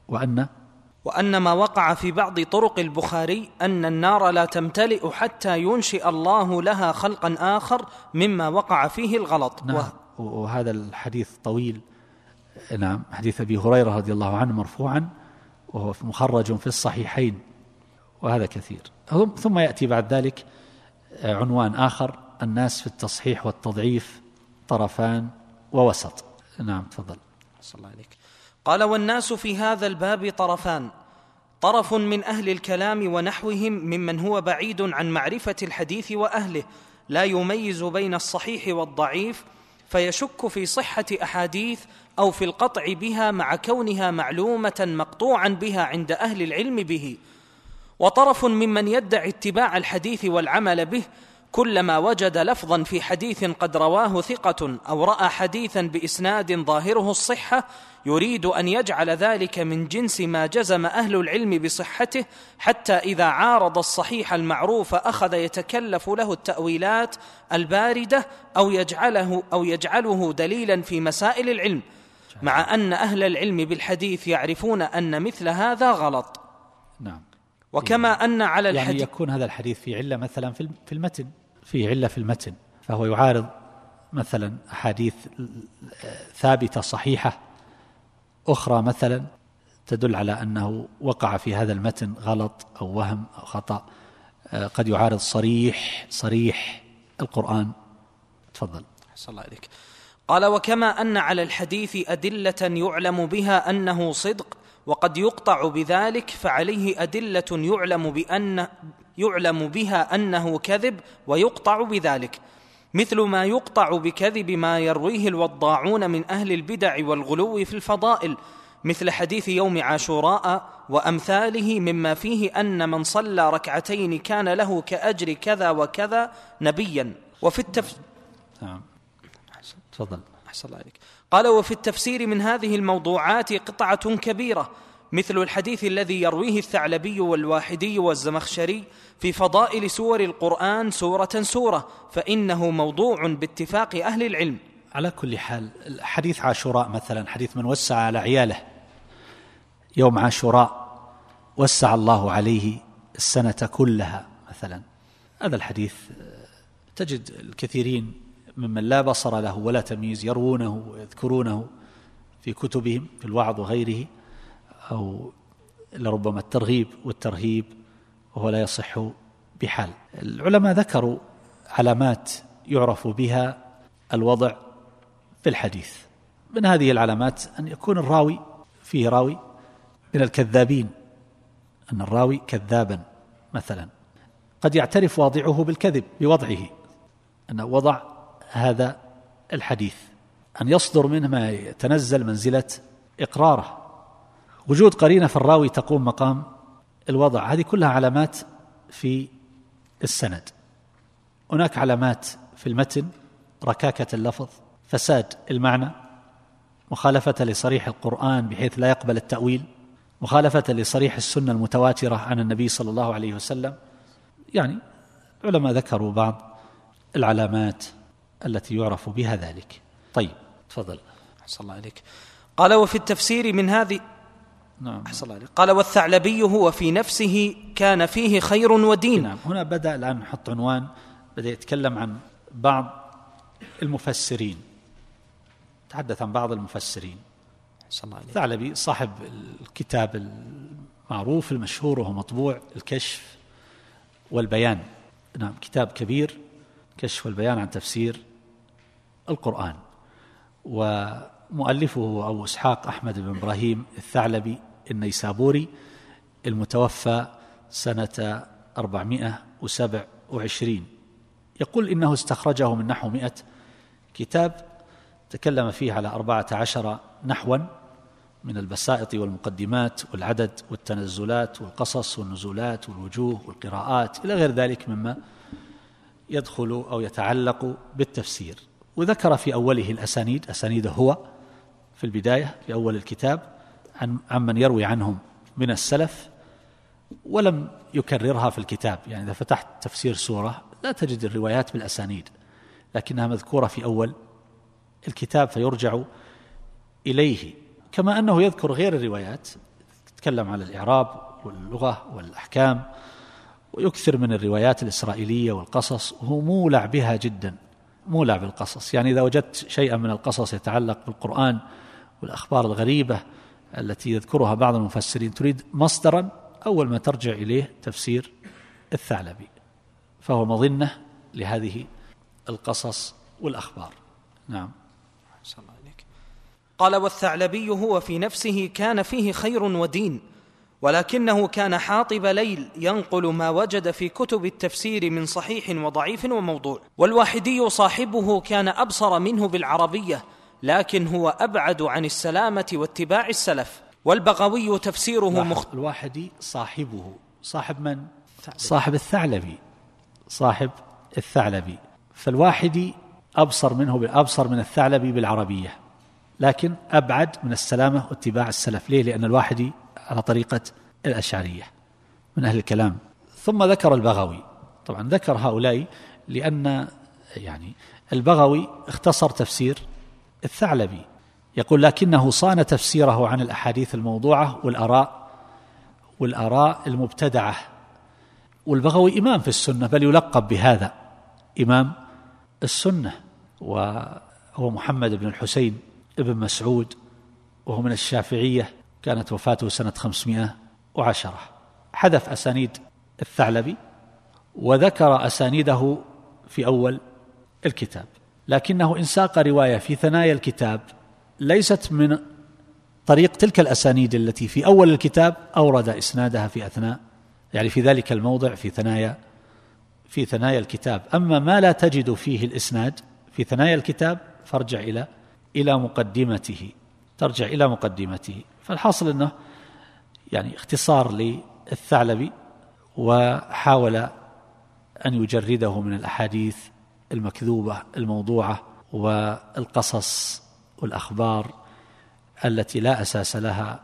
وأن ما وقع في بعض طرق البخاري أن النار لا تمتلئ حتى ينشئ الله لها خلقا آخر مما وقع فيه الغلط. نعم. وهذا الحديث طويل، نعم، حديث أبي هريرة رضي الله عنه مرفوعا، وهو مخرج في الصحيحين، وهذا كثير. ثم يأتي بعد ذلك عنوان آخر: الناس في التصحيح والتضعيف طرفان ووسط. نعم تفضل. صلى الله عليك. قال والناس في هذا الباب طرفان: طرف من أهل الكلام ونحوهم ممن هو بعيد عن معرفة الحديث وأهله، لا يميز بين الصحيح والضعيف، فيشك في صحة أحاديث أو في القطع بها مع كونها معلومة مقطوعا بها عند أهل العلم به. وطرف ممن يدعي اتباع الحديث والعمل به، كلما وجد لفظا في حديث قد رواه ثقة أو رأى حديثا بإسناد ظاهره الصحة يريد أن يجعل ذلك من جنس ما جزم أهل العلم بصحته، حتى إذا عارض الصحيح المعروف أخذ يتكلف له التأويلات الباردة أو يجعله دليلا في مسائل العلم، مع أن أهل العلم بالحديث يعرفون أن مثل هذا غلط. نعم. وكما أن على الحديث يعني يكون هذا الحديث في علة مثلا في المتن، فيه علة في المتن، فهو يعارض مثلا أحاديث ثابتة صحيحة أخرى مثلا تدل على أنه وقع في هذا المتن غلط أو وهم أو خطأ، قد يعارض صريح القرآن. تفضل. صلى الله عليك. قال قال أن على الحديث أدلة يعلم بها أنه صدق وقد يقطع بذلك، فعليه أدلة يعلم بها أنه كذب ويقطع بذلك، مثل ما يقطع بكذب ما يرويه الوضاعون من أهل البدع والغلو في الفضائل، مثل حديث يوم عاشوراء وأمثاله، مما فيه أن من صلى ركعتين كان له كأجر كذا وكذا نبيا. وفي نعم. تفضل. أحسن الله عليك. قال وفي التفسير من هذه الموضوعات قطعة كبيرة، مثل الحديث الذي يرويه الثعلبي والواحدي والزمخشري في فضائل سور القرآن سورة سورة، فإنه موضوع باتفاق أهل العلم. على كل حال حديث عاشوراء مثلا، حديث من وسع على عياله يوم عاشوراء وسع الله عليه السنة كلها مثلا، هذا الحديث تجد الكثيرين ممن لا بصر له ولا تمييز يروونه ويذكرونه في كتبهم في الوعظ وغيره، أو لربما الترغيب والترهيب، وهو لا يصح بحال. العلماء ذكروا علامات يعرف بها الوضع في الحديث. من هذه العلامات أن يكون الراوي فيه راوي من الكذابين، أن الراوي كذابا مثلا، قد يعترف واضعه بالكذب بوضعه، أنه وضع هذا الحديث، أن يصدر منه ما يتنزل منزلة إقراره، وجود قرينة في الراوي تقوم مقام الوضع. هذه كلها علامات في السند. هناك علامات في المتن: ركاكة اللفظ، فساد المعنى، مخالفة لصريح القرآن بحيث لا يقبل التأويل، مخالفة لصريح السنة المتواترة عن النبي صلى الله عليه وسلم. يعني علماء ذكروا بعض العلامات التي يعرف بها ذلك. طيب تفضل. أحسن الله عليك. قال: وفي التفسير من هذه. نعم. أحسن الله عليك. قال: والثعلبي هو في نفسه كان فيه خير ودين. نعم. هنا بدأ الآن نحط عنوان، بدأ يتكلم عن بعض المفسرين، تحدث عن بعض المفسرين. الثعلبي صاحب الكتاب المعروف المشهور وهو مطبوع، الكشف والبيان. نعم، كتاب كبير، كشف والبيان عن تفسير القرآن، ومؤلفه أبو إسحاق أحمد بن إبراهيم الثعلبي النيسابوري، المتوفى سنة 427. يقول إنه استخرجه من نحو 100 كتاب، تكلم فيه على 14 نحوا من البسائط والمقدمات والعدد والتنزلات والقصص والنزولات والوجوه والقراءات إلى غير ذلك مما يدخل أو يتعلق بالتفسير. وذكر في أوله الأسانيد، أسانيده هو في البداية في أول الكتاب عمن يروي عنهم من السلف، ولم يكررها في الكتاب. يعني إذا فتحت تفسير سورة لا تجد الروايات بالأسانيد، لكنها مذكورة في أول الكتاب فيرجع إليه، كما أنه يذكر غير الروايات، يتكلم على الإعراب واللغة والأحكام، ويكثر من الروايات الإسرائيلية والقصص، وهو مولع بها جدا، مولع بالقصص. يعني إذا وجدت شيئا من القصص يتعلق بالقرآن والأخبار الغريبة التي يذكرها بعض المفسرين تريد مصدرا، أول ما ترجع إليه تفسير الثعلبي، فهو مظنة لهذه القصص والأخبار. نعم. قال: والثعلبي هو في نفسه كان فيه خير ودين، ولكنه كان حاطب ليل ينقل ما وجد في كتب التفسير من صحيح وضعيف وموضوع. والواحدي صاحبه كان أبصر منه بالعربية، لكن هو أبعد عن السلامة واتباع السلف. والبغوي تفسيره الواحدي صاحبه، صاحب من؟ صاحب الثعلبي، صاحب الثعلبي. فالواحدي أبصر من الثعلبي بالعربية، لكن أبعد من السلامة واتباع السلف. ليه؟ لأن الواحدي على طريقة الأشعرية من أهل الكلام. ثم ذكر البغوي، طبعا ذكر هؤلاء لأن يعني البغوي اختصر تفسير الثعلبي، يقول: لكنه صان تفسيره عن الأحاديث الموضوعة والآراء المبتدعة. والبغوي إمام في السنة، بل يلقب بهذا، إمام السنة، وهو محمد بن الحسين ابن مسعود، وهو من الشافعية، كانت وفاته سنة 510. حذف أسانيد الثعلبي وذكر أسانيده في أول الكتاب، لكنه إن ساق رواية في ثنايا الكتاب ليست من طريق تلك الأسانيد التي في أول الكتاب، أورد إسنادها في أثناء، يعني في ذلك الموضع في ثنايا الكتاب. أما ما لا تجد فيه الإسناد في ثنايا الكتاب فارجع إلى مقدمته، ترجع إلى مقدمته. فالحاصل أنه يعني اختصار للثعلبي، وحاول أن يجرده من الأحاديث المكذوبة الموضوعة والقصص والأخبار التي لا أساس لها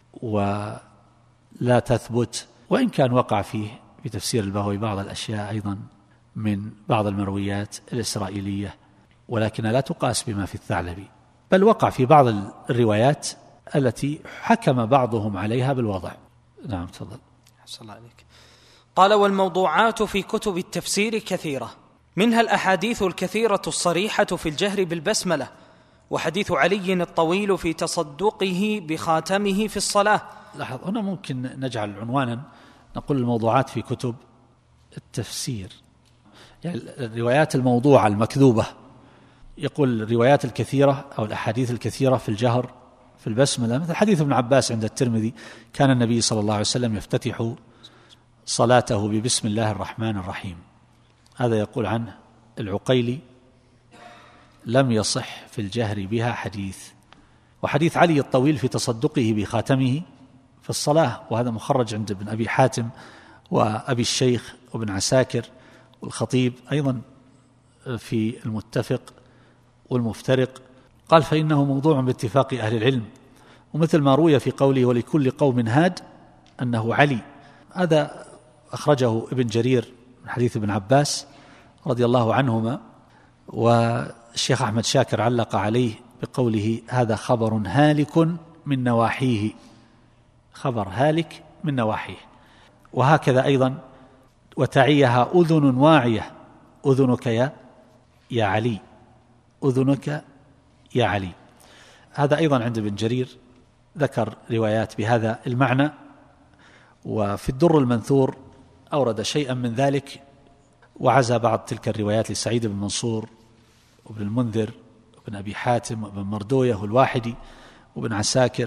ولا تثبت، وإن كان وقع فيه بتفسير البغوي بعض الأشياء أيضا من بعض المرويات الإسرائيلية ولكن لا تقاس بما في الثعلبي، بل وقع في بعض الروايات التي حكم بعضهم عليها بالوضع. نعم تفضل. حسن الله عليك. قال: والموضوعات في كتب التفسير كثيرة، منها الأحاديث الكثيرة الصريحة في الجهر بالبسملة، وحديث علي الطويل في تصدقه بخاتمه في الصلاة. لاحظ هنا ممكن نجعل عنوانا، نقول الموضوعات في كتب التفسير، يعني الروايات الموضوعة المكذوبة، يقول الروايات الكثيرة أو الأحاديث الكثيرة في الجهر في البسملة، مثل حديث ابن عباس عند الترمذي: كان النبي صلى الله عليه وسلم يفتتح صلاته ببسم الله الرحمن الرحيم. هذا يقول عنه العقيلي: لم يصح في الجهر بها حديث. وحديث علي الطويل في تصدقه بخاتمه في الصلاة، وهذا مخرج عند ابن أبي حاتم وأبي الشيخ وابن عساكر والخطيب أيضا في المتفق والمفترق. قال: فإنه موضوع باتفاق أهل العلم، ومثل ما روي في قوله: ولكل قوم هاد، أنه علي. هذا أخرجه ابن جرير من حديث ابن عباس رضي الله عنهما، والشيخ أحمد شاكر علق عليه بقوله: هذا خبر هالك من نواحيه، خبر هالك من نواحيه. وهكذا أيضا: وتعيها أذن واعية، أذنك يا علي، أذنك يا علي. هذا أيضا عند ابن جرير ذكر روايات بهذا المعنى. وفي الدر المنثور أورد شيئا من ذلك، وعزى بعض تلك الروايات لسعيد بن منصور وابن المنذر وابن أبي حاتم وابن مردوية والواحدي وابن عساكر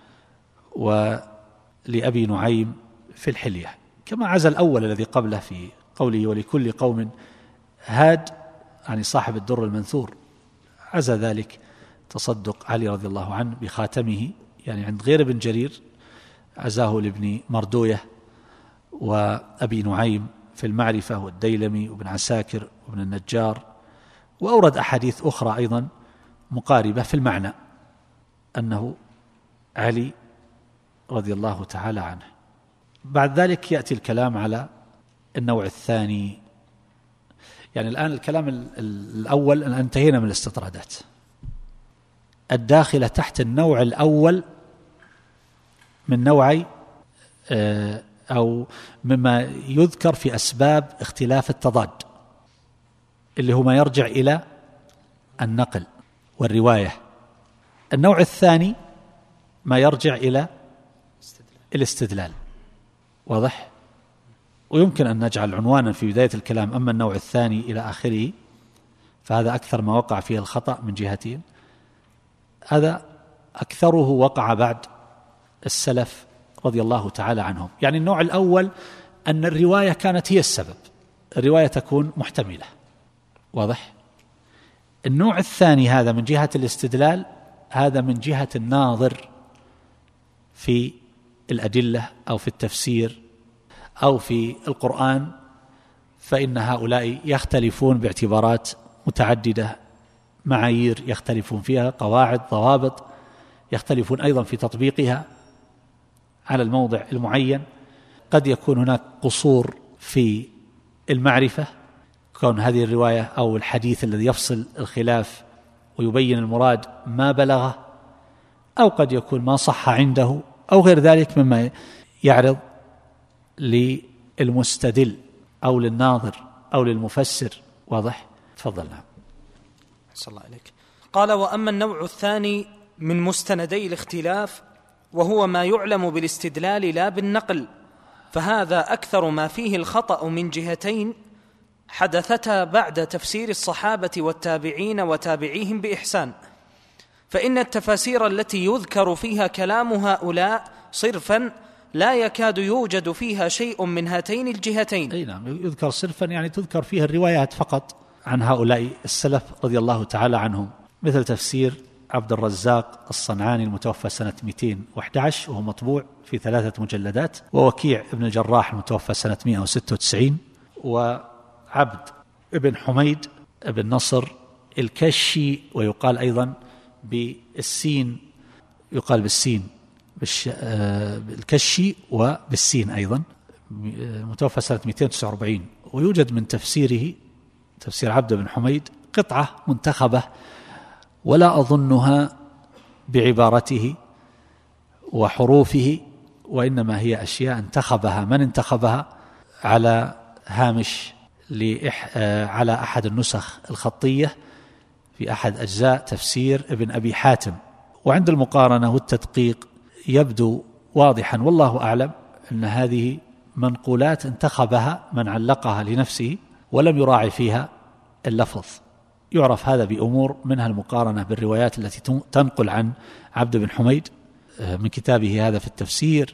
ولأبي نعيم في الحلية، كما عزى الأول الذي قبله في قوله: ولكل قوم هاد، يعني صاحب الدر المنثور، عزى ذلك تصدق علي رضي الله عنه بخاتمه، يعني عند غير ابن جرير عزاه لابن مردوية وأبي نعيم في المعرفة والديلمي وابن عساكر وابن النجار. وأورد أحاديث أخرى أيضا مقاربة في المعنى، أنه علي رضي الله تعالى عنه. بعد ذلك يأتي الكلام على النوع الثاني. يعني الآن الكلام الأول أن انتهينا من الاستطرادات الداخلة تحت النوع الأول من نوعي أو مما يذكر في أسباب اختلاف التضاد، اللي هو ما يرجع إلى النقل والرواية. النوع الثاني ما يرجع إلى الاستدلال. واضح؟ ويمكن أن نجعل عنوانا في بداية الكلام: أما النوع الثاني إلى آخره، فهذا أكثر ما وقع فيه الخطأ من جهتين. هذا أكثره وقع بعد السلف رضي الله تعالى عنهم. يعني النوع الأول أن الرواية كانت هي السبب، الرواية تكون محتملة. واضح؟ النوع الثاني هذا من جهة الاستدلال، هذا من جهة الناظر في الأدلة أو في التفسير أو في القرآن، فإن هؤلاء يختلفون باعتبارات متعددة، معايير يختلفون فيها، قواعد، ضوابط، يختلفون أيضا في تطبيقها على الموضع المعين. قد يكون هناك قصور في المعرفة، كون هذه الرواية أو الحديث الذي يفصل الخلاف ويبين المراد ما بلغه، أو قد يكون ما صح عنده، أو غير ذلك مما يعرض للمستدل أو للناظر أو للمفسر. واضح؟ تفضلنا. صلى الله عليك. قال: وأما النوع الثاني من مستندي الاختلاف، وهو ما يعلم بالاستدلال لا بالنقل، فهذا أكثر ما فيه الخطأ من جهتين حدثتا بعد تفسير الصحابة والتابعين وتابعيهم بإحسان. فإن التفاسير التي يذكر فيها كلام هؤلاء صرفا لا يكاد يوجد فيها شيء من هاتين الجهتين. أي نعم، يذكر صرفا يعني تذكر فيها الروايات فقط عن هؤلاء السلف رضي الله تعالى عنهم، مثل تفسير عبد الرزاق الصنعاني المتوفى سنة 211 وهو مطبوع في 3 مجلدات، ووكيع ابن الجراح المتوفى سنة 196، وعبد ابن حميد ابن نصر الكشي، ويقال أيضا بالسين، يقال بالسين بالكشي وبالسين أيضا، متوفى سنة 249. ويوجد من تفسيره، تفسير عبد بن حميد، قطعة منتخبة ولا أظنها بعبارته وحروفه، وإنما هي أشياء انتخبها من انتخبها على هامش على أحد النسخ الخطية في أحد أجزاء تفسير ابن أبي حاتم. وعند المقارنة والتدقيق يبدو واضحا والله أعلم أن هذه منقولات انتخبها من علقها لنفسه ولم يراعي فيها اللفظ. يعرف هذا بأمور منها المقارنة بالروايات التي تنقل عن عبد بن حميد من كتابه هذا في التفسير،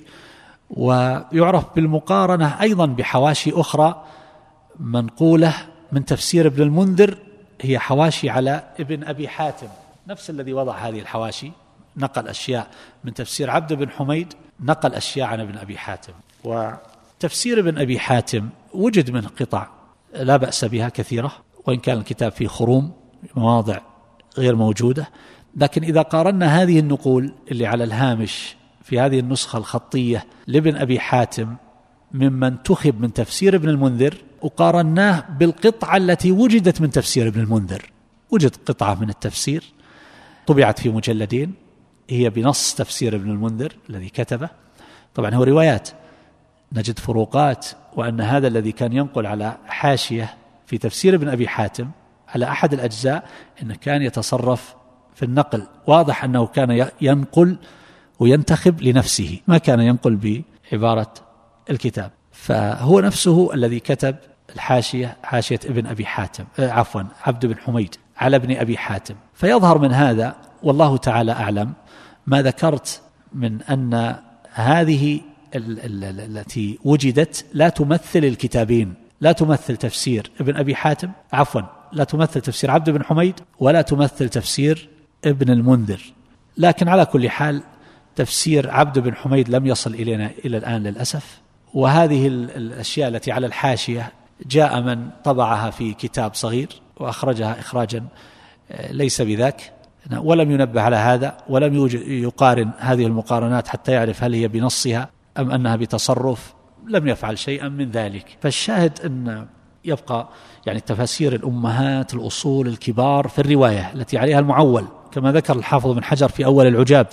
ويعرف بالمقارنة أيضا بحواشي أخرى منقولة من تفسير ابن المنذر، هي حواشي على ابن أبي حاتم، نفس الذي وضع هذه الحواشي نقل أشياء من تفسير عبد بن حميد، نقل أشياء عن ابن أبي حاتم. وتفسير ابن أبي حاتم وجد منه قطع لا بأس بها كثيرة، وإن كان الكتاب فيه خروم مواضع غير موجودة، لكن إذا قارنا هذه النقول اللي على الهامش في هذه النسخة الخطية لابن أبي حاتم ممن انتخب من تفسير ابن المنذر، وقارناه بالقطعة التي وجدت من تفسير ابن المنذر، وجد قطعة من التفسير طبعت في مجلدين هي بنص تفسير ابن المنذر الذي كتبه. طبعا هو روايات، نجد فروقات، وأن هذا الذي كان ينقل على حاشية في تفسير ابن أبي حاتم على أحد الأجزاء إنه كان يتصرف في النقل، واضح أنه كان ينقل وينتخب لنفسه، ما كان ينقل بعبارة الكتاب. فهو نفسه الذي كتب الحاشية، حاشية ابن أبي حاتم عبد بن حميد على ابن أبي حاتم. فيظهر من هذا والله تعالى أعلم ما ذكرت من أن هذه التي وجدت لا تمثل الكتابين، لا تمثل تفسير ابن أبي حاتم لا تمثل تفسير عبد بن حميد ولا تمثل تفسير ابن المنذر. لكن على كل حال تفسير عبد بن حميد لم يصل إلينا إلى الآن للأسف، وهذه الأشياء التي على الحاشية جاء من طبعها في كتاب صغير وأخرجها إخراجا ليس بذاك، ولم ينبه على هذا ولم يقارن هذه المقارنات حتى يعرف هل هي بنصها أم أنها بتصرف، لم يفعل شيئا من ذلك. فالشاهد أن يبقى يعني تفاسير الأمهات الأصول الكبار في الرواية التي عليها المعول، كما ذكر الحافظ بن حجر في أول العجاب،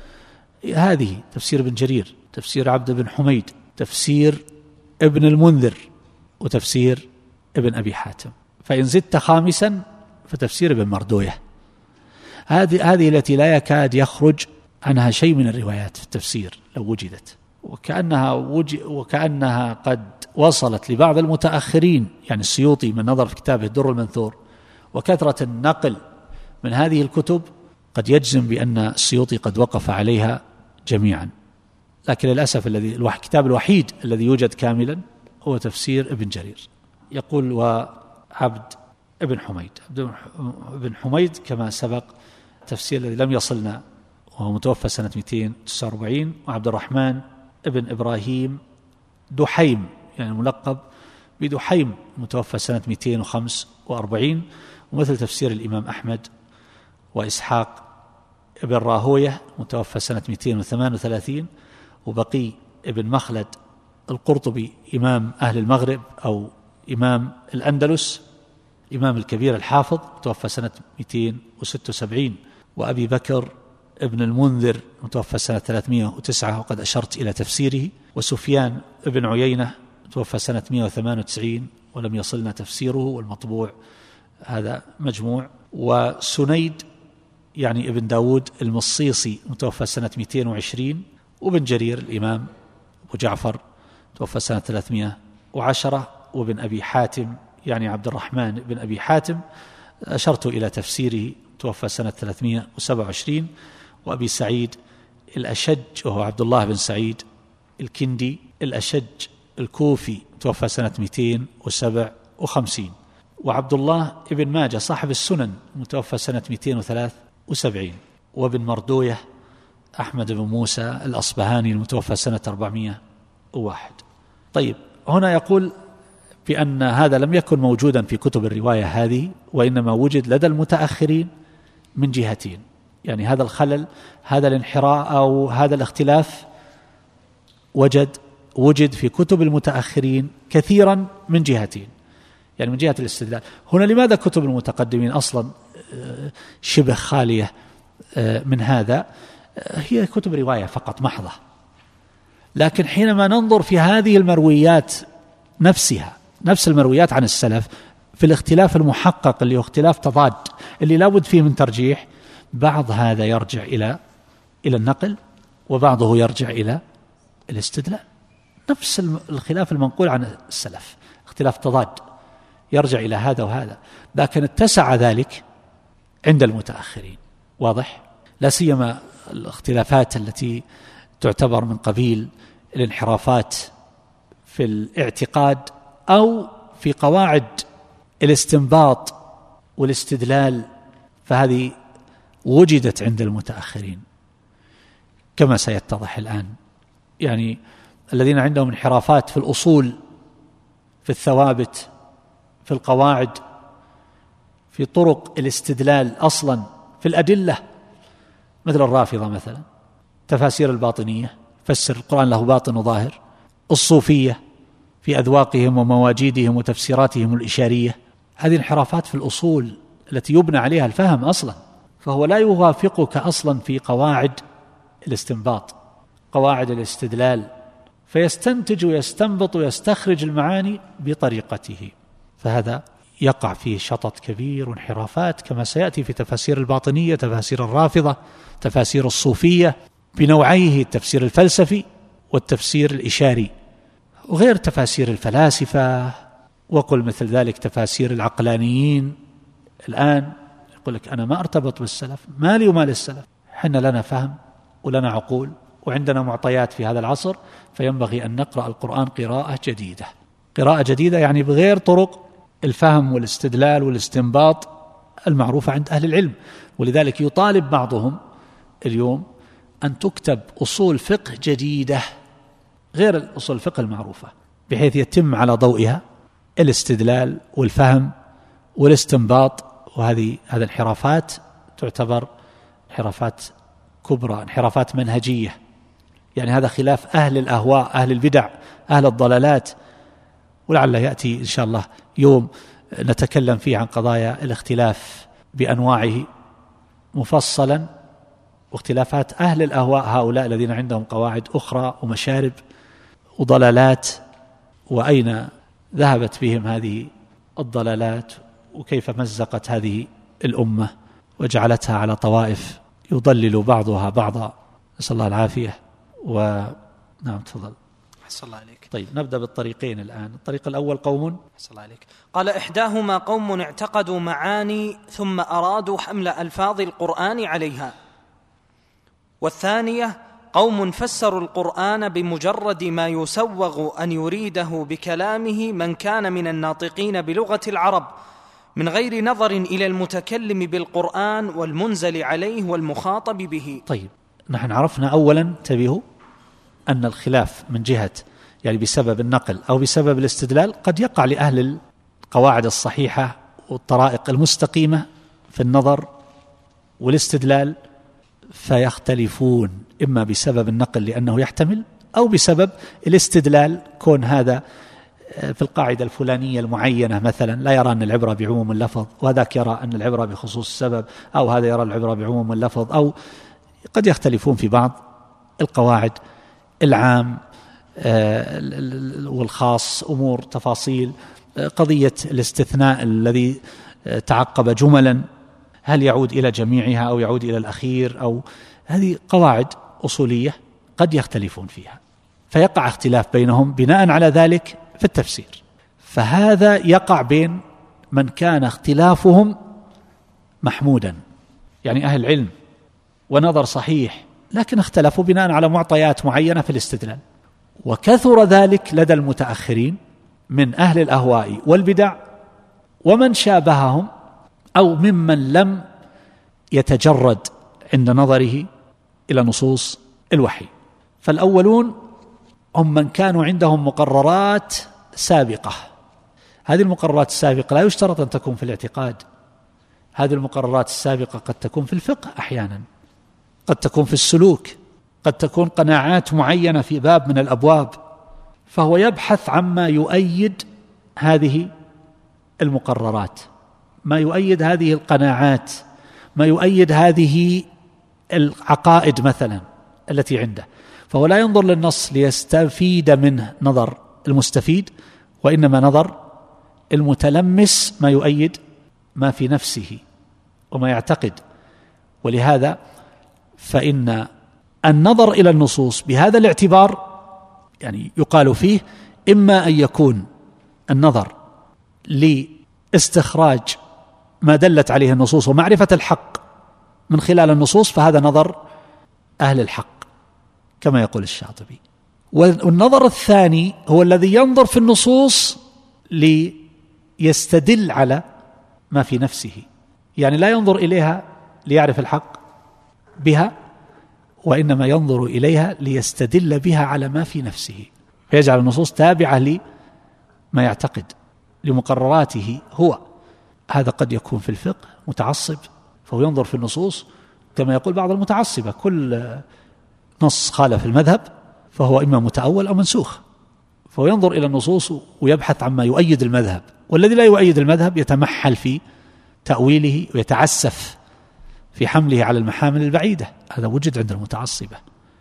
هذه تفسير ابن جرير، تفسير عبد بن حميد، تفسير ابن المنذر، وتفسير ابن أبي حاتم. فإن زدت خامسا فتفسير ابن مردوية، هذه التي لا يكاد يخرج عنها شيء من الروايات في التفسير لو وجدت، وكأنها قد وصلت لبعض المتأخرين، يعني السيوطي من نظر في كتابه الدر المنثور وكثرة النقل من هذه الكتب قد يجزم بأن السيوطي قد وقف عليها جميعا. لكن للأسف الكتاب الوحيد الذي يوجد كاملا هو تفسير ابن جرير. يقول وعبد ابن حميد، ابن حميد كما سبق تفسير الذي لم يصلنا وهو متوفى سنة 249، وعبد الرحمن ابن إبراهيم دحيم يعني ملقب بدحيم متوفى سنة 245، ومثل تفسير الإمام أحمد وإسحاق ابن راهوية متوفى سنة 238، وبقي ابن مخلد القرطبي إمام أهل المغرب أو إمام الأندلس، إمام الكبير الحافظ متوفى سنة 276، وأبي بكر ابن المنذر متوفى سنة 309 وقد أشرت إلى تفسيره، وسفيان ابن عيينة متوفى سنة 198 ولم يصلنا تفسيره والمطبوع هذا مجموع، وسنيد يعني ابن داود المصيصي متوفى سنة 220، وابن جرير الإمام أبو جعفر توفى سنة 310، وابن أبي حاتم يعني عبد الرحمن بن أبي حاتم أشرت إلى تفسيره توفى سنة 327، وأبي سعيد الأشج وهو عبد الله بن سعيد الكندي الأشج الكوفي توفى سنة 257، وعبد الله ابن ماجه صاحب السنن متوفى سنة 273، وابن مردوية أحمد بن موسى الأصبهاني المتوفى سنة 401. طيب هنا يقول بأن هذا لم يكن موجودا في كتب الرواية هذه، وإنما وجد لدى المتأخرين من جهتين، يعني هذا الخلل، هذا الانحراء أو هذا الاختلاف وجد في كتب المتأخرين كثيرا من جهتين، يعني من جهة الاستدلال. هنا لماذا كتب المتقدمين أصلا شبه خالية من هذا؟ هي كتب رواية فقط محضة. لكن حينما ننظر في هذه المرويات نفسها، نفس المرويات عن السلف، في الاختلاف المحقق اللي هو اختلاف تضاد اللي لابد فيه من ترجيح، بعض هذا يرجع إلى النقل وبعضه يرجع إلى الاستدلال. نفس الخلاف المنقول عن السلف اختلاف تضاد يرجع إلى هذا وهذا، لكن اتسع ذلك عند المتأخرين. واضح؟ لا سيما الاختلافات التي تعتبر من قبيل الانحرافات في الاعتقاد أو في قواعد الاستنباط والاستدلال، فهذه وجدت عند المتأخرين كما سيتضح الآن. يعني الذين عندهم انحرافات في الأصول، في الثوابت، في القواعد، في طرق الاستدلال أصلا، في الأدلة، مثل الرافضة مثلا، تفاسير الباطنية، فسر القرآن له باطن وظاهر، الصوفية في أذواقهم ومواجيدهم وتفسيراتهم الإشارية، هذه انحرافات في الأصول التي يبنى عليها الفهم أصلا، فهو لا يوافقك أصلا في قواعد الاستنباط، قواعد الاستدلال، فيستنتج ويستنبط ويستخرج المعاني بطريقته، فهذا يقع فيه شطط كبير وانحرافات كما سيأتي في تفاسير الباطنية، تفاسير الرافضة، تفاسير الصوفية بنوعيه، التفسير الفلسفي والتفسير الإشاري، وغير تفاسير الفلاسفة، وقل مثل ذلك تفاسير العقلانيين. الآن يقول لك أنا ما أرتبط بالسلف، مالي ومال السلف، حنا لنا فهم ولنا عقول وعندنا معطيات في هذا العصر، فينبغي أن نقرأ القرآن قراءة جديدة. قراءة جديدة يعني بغير طرق الفهم والاستدلال والاستنباط المعروفة عند أهل العلم. ولذلك يطالب بعضهم اليوم أن تكتب أصول فقه جديدة غير الأصول الفقه المعروفة، بحيث يتم على ضوئها الاستدلال والفهم والاستنباط. وهذه انحرافات تعتبر انحرافات كبرى، انحرافات منهجية، يعني هذا خلاف أهل الأهواء، أهل البدع، أهل الضلالات. ولعل يأتي إن شاء الله يوم نتكلم فيه عن قضايا الاختلاف بأنواعه مفصلا، واختلافات أهل الأهواء هؤلاء الذين عندهم قواعد أخرى ومشارب وضلالات، وأين ذهبت بهم هذه الضلالات، وكيف مزقت هذه الأمة وجعلتها على طوائف يضلل بعضها بعضا، نسأل الله العافية. نعم تفضل. أحسن الله عليك. طيب نبدأ بالطريقين الآن. الطريق الأول قوم، أحسن الله عليك، قال إحداهما قوم اعتقدوا معاني ثم أرادوا حمل ألفاظ القرآن عليها، والثانية قوم فسروا القرآن بمجرد ما يسوغ أن يريده بكلامه من كان من الناطقين بلغة العرب، من غير نظر إلى المتكلم بالقرآن والمنزل عليه والمخاطب به. طيب نحن عرفنا أولا، انتبهوا، أن الخلاف من جهة يعني بسبب النقل أو بسبب الاستدلال قد يقع لأهل القواعد الصحيحة والطرائق المستقيمة في النظر والاستدلال، فيختلفون إما بسبب النقل لأنه يحتمل، أو بسبب الاستدلال، كون هذا في القاعدة الفلانية المعينة مثلا لا يرى أن العبرة بعموم اللفظ، وذاك يرى أن العبرة بخصوص السبب، أو هذا يرى العبرة بعموم اللفظ، أو قد يختلفون في بعض القواعد العام والخاص، أمور تفاصيل قضية الاستثناء الذي تعقب جملا، هل يعود إلى جميعها أو يعود إلى الأخير، أو هذه قواعد أصولية قد يختلفون فيها، فيقع اختلاف بينهم بناء على ذلك في التفسير. فهذا يقع بين من كان اختلافهم محمودا، يعني أهل العلم ونظر صحيح، لكن اختلفوا بناء على معطيات معينة في الاستدلال. وكثر ذلك لدى المتأخرين من أهل الأهواء والبدع ومن شابههم، أو ممن لم يتجرد عند نظره إلى نصوص الوحي. فالأولون هم من كانوا عندهم مقررات سابقة، هذه المقررات السابقة لا يشترط أن تكون في الاعتقاد، هذه المقررات السابقة قد تكون في الفقه أحيانا، قد تكون في السلوك، قد تكون قناعات معينة في باب من الأبواب، فهو يبحث عما يؤيد هذه المقررات، ما يؤيد هذه القناعات، ما يؤيد هذه العقائد مثلا التي عنده. فهو لا ينظر للنص ليستفيد منه نظر المستفيد، وإنما نظر المتلمس ما يؤيد ما في نفسه وما يعتقد. ولهذا فإن النظر إلى النصوص بهذا الاعتبار يعني يقال فيه إما أن يكون النظر لاستخراج ما دلت عليه النصوص ومعرفة الحق من خلال النصوص، فهذا نظر أهل الحق كما يقول الشاطبي. والنظر الثاني هو الذي ينظر في النصوص ليستدل على ما في نفسه، يعني لا ينظر إليها ليعرف الحق بها، وإنما ينظر إليها ليستدل بها على ما في نفسه، فيجعل النصوص تابعة لما يعتقد لمقرراته هو. هذا قد يكون في الفقه متعصب، فهو ينظر في النصوص كما يقول بعض المتعصبة، كل نص خالف المذهب فهو إما متأول أو منسوخ، فهو ينظر إلى النصوص ويبحث عما يؤيد المذهب، والذي لا يؤيد المذهب يتمحل في تأويله ويتعسف في حمله على المحامل البعيدة. هذا وجد عند المتعصبة.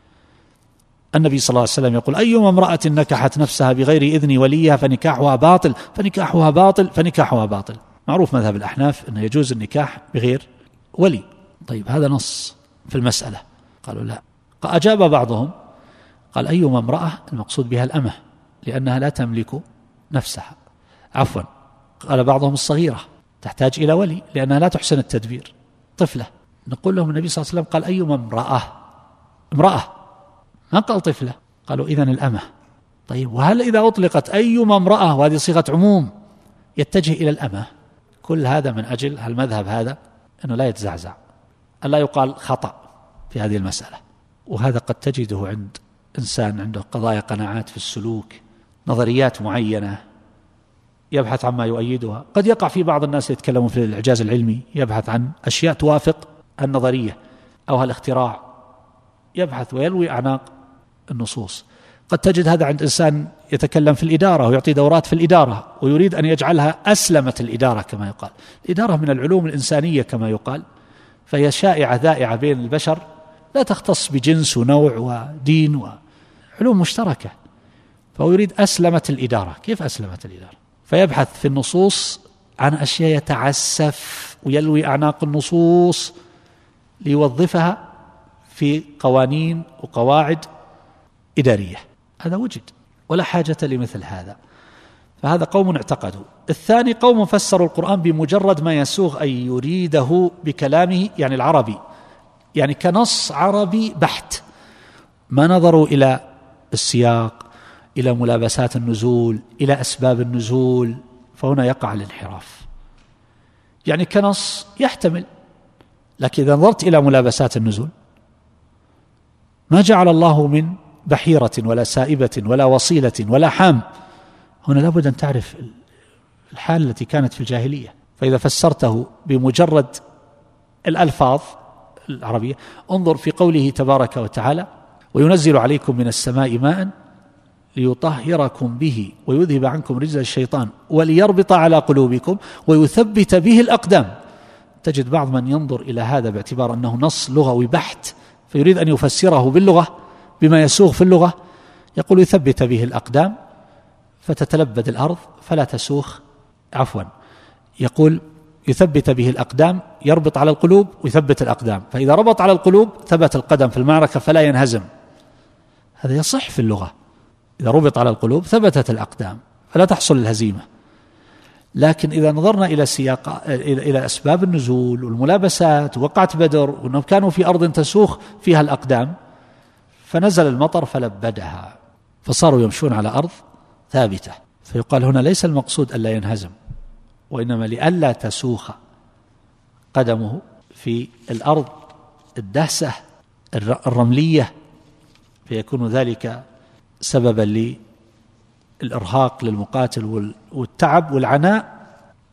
النبي صلى الله عليه وسلم يقول: أيما امرأة نكحت نفسها بغير إذن وليها فنكاحها باطل فنكاحها باطل فنكاحها باطل. معروف مذهب الأحناف أنه يجوز النكاح بغير ولي. طيب هذا نص في المسألة. قالوا لا. أجاب بعضهم قال: أيما امرأة المقصود بها الأمة لأنها لا تملك نفسها. عفوا، قال بعضهم الصغيرة تحتاج إلى ولي لأنها لا تحسن التدبير، طفلة. نقول لهم النبي صلى الله عليه وسلم قال: أيما امرأة ما قال طفلة. قالوا: إذن الأمة. طيب وهل إذا أطلقت أيما امرأة وهذه صيغة عموم يتجه إلى الأمة؟ كل هذا من أجل المذهب هذا أنه لا يتزعزع، ألا يقال خطأ في هذه المسألة. وهذا قد تجده عند إنسان عنده قضايا قناعات في السلوك، نظريات معينة يبحث عما يؤيدها. قد يقع في بعض الناس يتكلمون في الإعجاز العلمي يبحث عن أشياء توافق النظرية أو الاختراع، يبحث ويلوي أعناق النصوص. قد تجد هذا عند إنسان يتكلم في الإدارة ويعطي دورات في الإدارة ويريد أن يجعلها أسلمة الإدارة كما يقال. الإدارة من العلوم الإنسانية كما يقال، فهي شائعة ذائعة بين البشر، لا تختص بجنس ونوع ودين وعلوم مشتركة، فهو يريد أسلمة الإدارة. كيف أسلمة الإدارة؟ فيبحث في النصوص عن أشياء يتعسف ويلوي أعناق النصوص ليوظفها في قوانين وقواعد إدارية. هذا وجد ولا حاجة لمثل هذا. فهذا قوم اعتقدوا. الثاني قوم فسروا القرآن بمجرد ما يسوغ أن يريده بكلامه، يعني العربي، يعني كنص عربي بحت، ما نظروا إلى السياق، إلى ملابسات النزول، إلى أسباب النزول، فهنا يقع الانحراف. يعني كنص يحتمل، لكن إذا نظرت إلى ملابسات النزول ما جعل الله من بحيرة ولا سائبة ولا وصيلة ولا حام، هنا لابد أن تعرف الحال التي كانت في الجاهلية. فإذا فسرته بمجرد الألفاظ العربية، انظر في قوله تبارك وتعالى: وينزل عليكم من السماء ماء ليطهركم به ويذهب عنكم رجز الشيطان وليربط على قلوبكم ويثبت به الأقدام. تجد بعض من ينظر إلى هذا باعتبار أنه نص لغوي بحت، فيريد أن يفسره باللغة بما يسوغ في اللغة، يقول يثبت به الأقدام فتتلبد الأرض فلا تسوخ، عفوا يقول يثبت به الأقدام، يربط على القلوب ويثبت الأقدام، فإذا ربط على القلوب ثبت القدم في المعركة فلا ينهزم. هذا يصح في اللغة، إذا ربط على القلوب ثبتت الأقدام فلا تحصل الهزيمة. لكن إذا نظرنا إلى سياق، إلى أسباب النزول والملابسات، وقعت بدر وأنهم كانوا في أرض تسوخ فيها الأقدام، فنزل المطر فلبدها فصاروا يمشون على أرض ثابتة، فيقال هنا ليس المقصود ألا ينهزم، وإنما لئلا تسوخ قدمه في الأرض الدهسة الرملية، فيكون ذلك سببا للإرهاق للمقاتل والتعب والعناء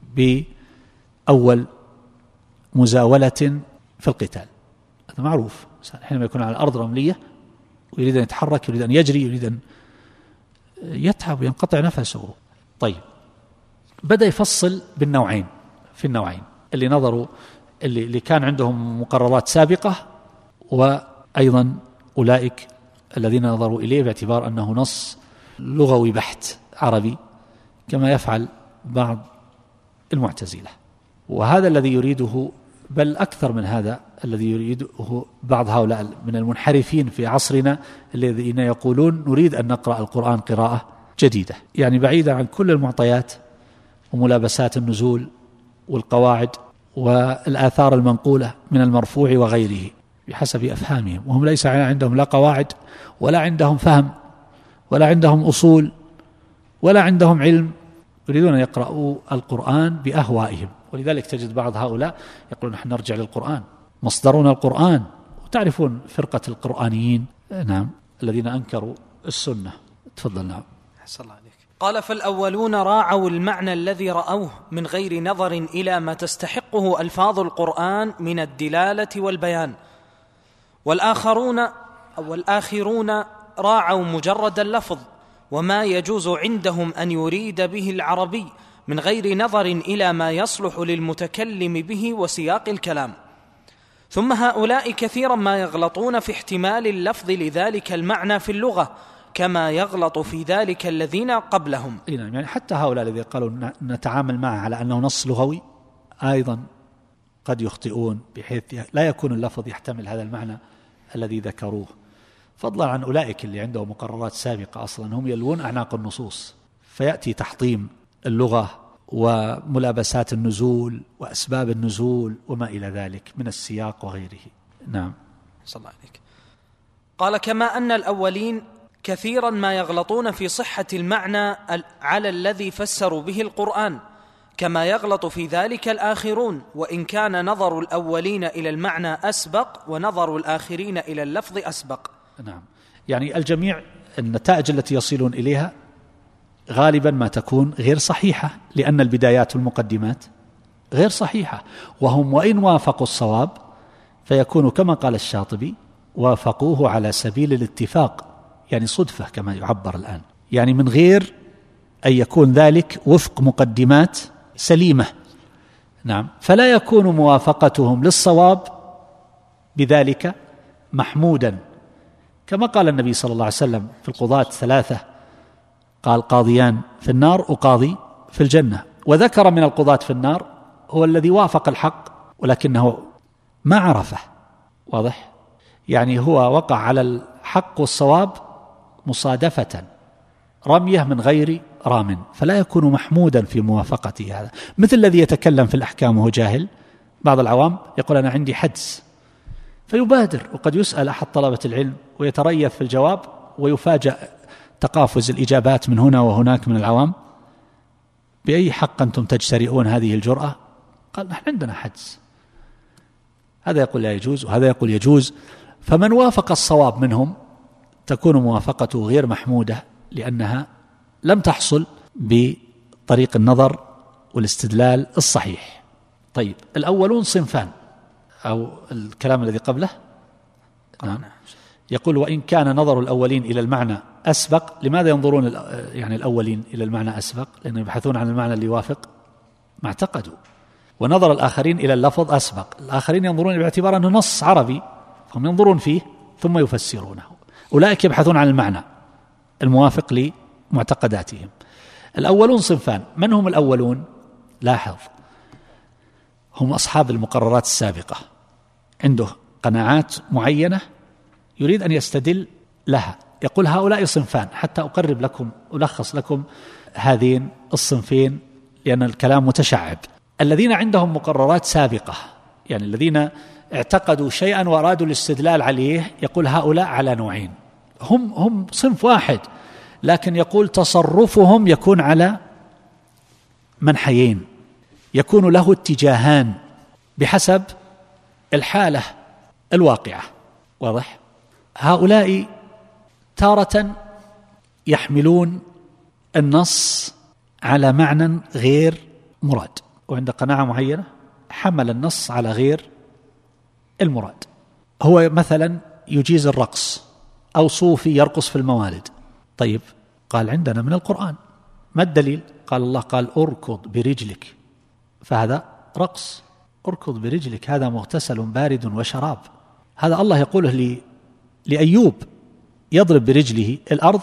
بأول مزاولة في القتال. هذا معروف، حينما يكون على الأرض رملية ويريد أن يتحرك، يريد أن يجري، يريد أن يتعب وينقطع نفسه. طيب، بدأ يفصل بالنوعين، في النوعين اللي نظروا اللي كان عندهم مقررات سابقة، وأيضا أولئك الذين نظروا إليه باعتبار أنه نص لغوي بحت عربي كما يفعل بعض المعتزلة. وهذا الذي يريده، بل أكثر من هذا الذي يريده بعض هؤلاء من المنحرفين في عصرنا الذين يقولون نريد أن نقرأ القرآن قراءة جديدة، يعني بعيدة عن كل المعطيات وملابسات النزول والقواعد والآثار المنقولة من المرفوع وغيره بحسب أفهامهم، وهم ليس عندهم لا قواعد ولا عندهم فهم ولا عندهم أصول ولا عندهم علم، يريدون أن يقرأوا القرآن بأهوائهم. ولذلك تجد بعض هؤلاء يقولون نحن نرجع للقرآن، مصدرنا القرآن. وتعرفون فرقة القرآنيين، نعم، الذين أنكروا السنة. تفضل. نعم. أحسن الله عليك. قال: فالأولون راعوا المعنى الذي رأوه من غير نظر إلى ما تستحقه ألفاظ القرآن من الدلالة والبيان، والآخرون راعوا مجرد اللفظ وما يجوز عندهم أن يريد به العربي من غير نظر إلى ما يصلح للمتكلم به وسياق الكلام. ثم هؤلاء كثيرا ما يغلطون في احتمال اللفظ لذلك المعنى في اللغة كما يغلط في ذلك الذين قبلهم. يعني حتى هؤلاء الذين قالوا نتعامل معه على أنه نص لغوي أيضا قد يخطئون، بحيث لا يكون اللفظ يحتمل هذا المعنى الذي ذكروه، فضلا عن أولئك اللي عندهم مقررات سابقة أصلا هم يلوون أعناق النصوص، فيأتي تحطيم اللغة وملابسات النزول وأسباب النزول وما إلى ذلك من السياق وغيره. نعم. صلى الله عليك. قال: كما أن الأولين كثيرا ما يغلطون في صحة المعنى على الذي فسروا به القرآن، كما يغلط في ذلك الآخرون، وإن كان نظر الأولين إلى المعنى أسبق ونظر الآخرين إلى اللفظ أسبق. نعم، يعني الجميع النتائج التي يصلون إليها غالبا ما تكون غير صحيحة، لأن البدايات والمقدمات غير صحيحة، وهم وإن وافقوا الصواب فيكون كما قال الشاطبي وافقوه على سبيل الاتفاق، يعني صدفة كما يعبر الآن، يعني من غير أن يكون ذلك وفق مقدمات سليمة. نعم، فلا يكون موافقتهم للصواب بذلك محمودا، كما قال النبي صلى الله عليه وسلم في القضاة 3 قال: قاضيان في النار وقاضي في الجنة، وذكر من القضاة في النار هو الذي وافق الحق ولكنه ما عرفه. واضح؟ يعني هو وقع على الحق والصواب مصادفة، رميه من غير رام، فلا يكون محمودا في موافقته هذا. مثل الذي يتكلم في الأحكام وهو جاهل، بعض العوام يقول أنا عندي حدس، فيبادر، وقد يسأل أحد طلبة العلم ويتريث في الجواب ويفاجأ تقافز الإجابات من هنا وهناك من العوام: بأي حق أنتم تجترئون هذه الجرأة؟ قال: نحن عندنا حدس. هذا يقول لا يجوز وهذا يقول يجوز. فمن وافق الصواب منهم تكون موافقته غير محمودة، لأنها لم تحصل بطريق النظر والاستدلال الصحيح. طيب، الأولون صنفان، أو الكلام الذي قبله. نعم. يقول: وإن كان نظر الأولين إلى المعنى أسبق. لماذا ينظرون يعني الأولين إلى المعنى أسبق؟ لأنهم يبحثون عن المعنى اللي يوافق ما اعتقدوا. ونظر الآخرين إلى اللفظ أسبق. الآخرين ينظرون باعتبار أنه نص عربي، فهم ينظرون فيه ثم يفسرونه. أولئك يبحثون عن المعنى الموافق لمعتقداتهم. الأولون صنفان. من هم الأولون؟ لاحظ، هم أصحاب المقررات السابقة، عنده قناعات معينة يريد أن يستدل لها. يقول هؤلاء صنفان، حتى أقرب لكم ألخص لكم هذين الصنفين لأن الكلام متشعب. الذين عندهم مقررات سابقة، يعني الذين اعتقدوا شيئا وأرادوا الاستدلال عليه، يقول هؤلاء على نوعين. هم صنف واحد، لكن يقول تصرفهم يكون على منحيين، يكون له اتجاهان بحسب الحالة الواقعة. واضح؟ هؤلاء تارة يحملون النص على معنى غير مراد، وعند قناعة معينة حمل النص على غير المراد. هو مثلا يجيز الرقص، أو صوفي يرقص في الموالد. طيب، قال عندنا من القرآن. ما الدليل؟ قال الله قال اركض برجلك، فهذا رقص. اركض برجلك، هذا مغتسل بارد وشراب. هذا الله يقوله لأيوب، يضرب برجله الأرض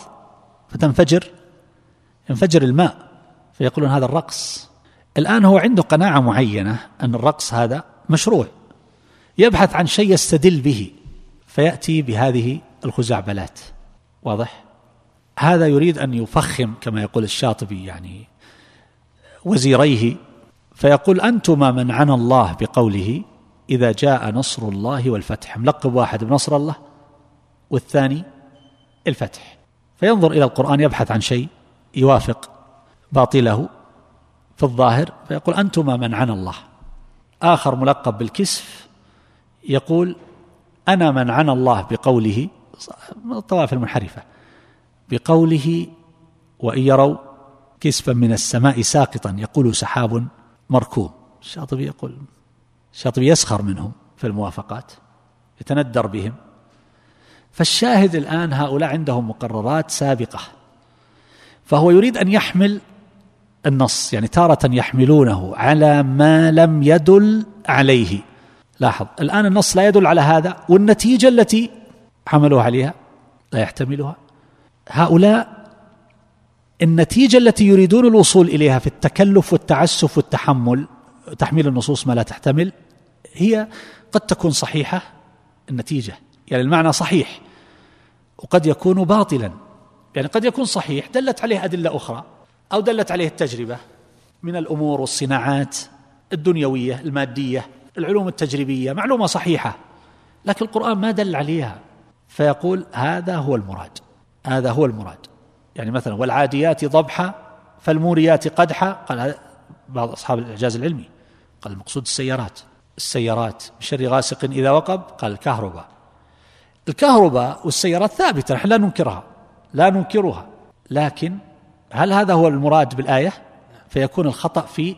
ينفجر الماء، فيقولون هذا الرقص. الآن هو عنده قناعة معينة أن الرقص هذا مشروع، يبحث عن شيء يستدل به فيأتي بهذه الخزعبلات. واضح؟ هذا يريد أن يفخم كما يقول الشاطبي يعني وزيريه، فيقول أنتما من عنى الله بقوله إذا جاء نصر الله والفتح، ملقب واحد بنصر الله والثاني الفتح، فينظر إلى القرآن يبحث عن شيء يوافق باطله في الظاهر فيقول أنتما من عنى الله. آخر ملقب بالكسف يقول أنا من عنى الله بقوله، الطوائف المنحرفة، بقوله وإن يروا كسفا من السماء ساقطا يقول سحاب مركوم. الشاطبي يسخر منهم في الموافقات، يتندر بهم. فالشاهد الآن هؤلاء عندهم مقررات سابقة، فهو يريد أن يحمل النص، يعني تارة يحملونه على ما لم يدل عليه. لاحظ الآن النص لا يدل على هذا، والنتيجة التي حملوها عليها لا يحتملها. هؤلاء النتيجة التي يريدون الوصول إليها في التكلف والتعسف والتحمل، تحميل النصوص ما لا تحتمل، هي قد تكون صحيحة النتيجة، يعني المعنى صحيح، وقد يكون باطلا، يعني قد يكون صحيح دلت عليه أدلة أخرى أو دلت عليه التجربة من الأمور والصناعات الدنيوية المادية، العلوم التجريبية، معلومة صحيحة لكن القرآن ما دل عليها، فيقول هذا هو المراد. يعني مثلا والعاديات ضبحا فالموريات قدحا، قال بعض أصحاب الإعجاز العلمي قال المقصود السيارات بشر غاسق إذا وقب، قال الكهرباء والسيارات ثابتة نحن لا ننكرها، لكن هل هذا هو المراد بالآية؟ فيكون الخطأ في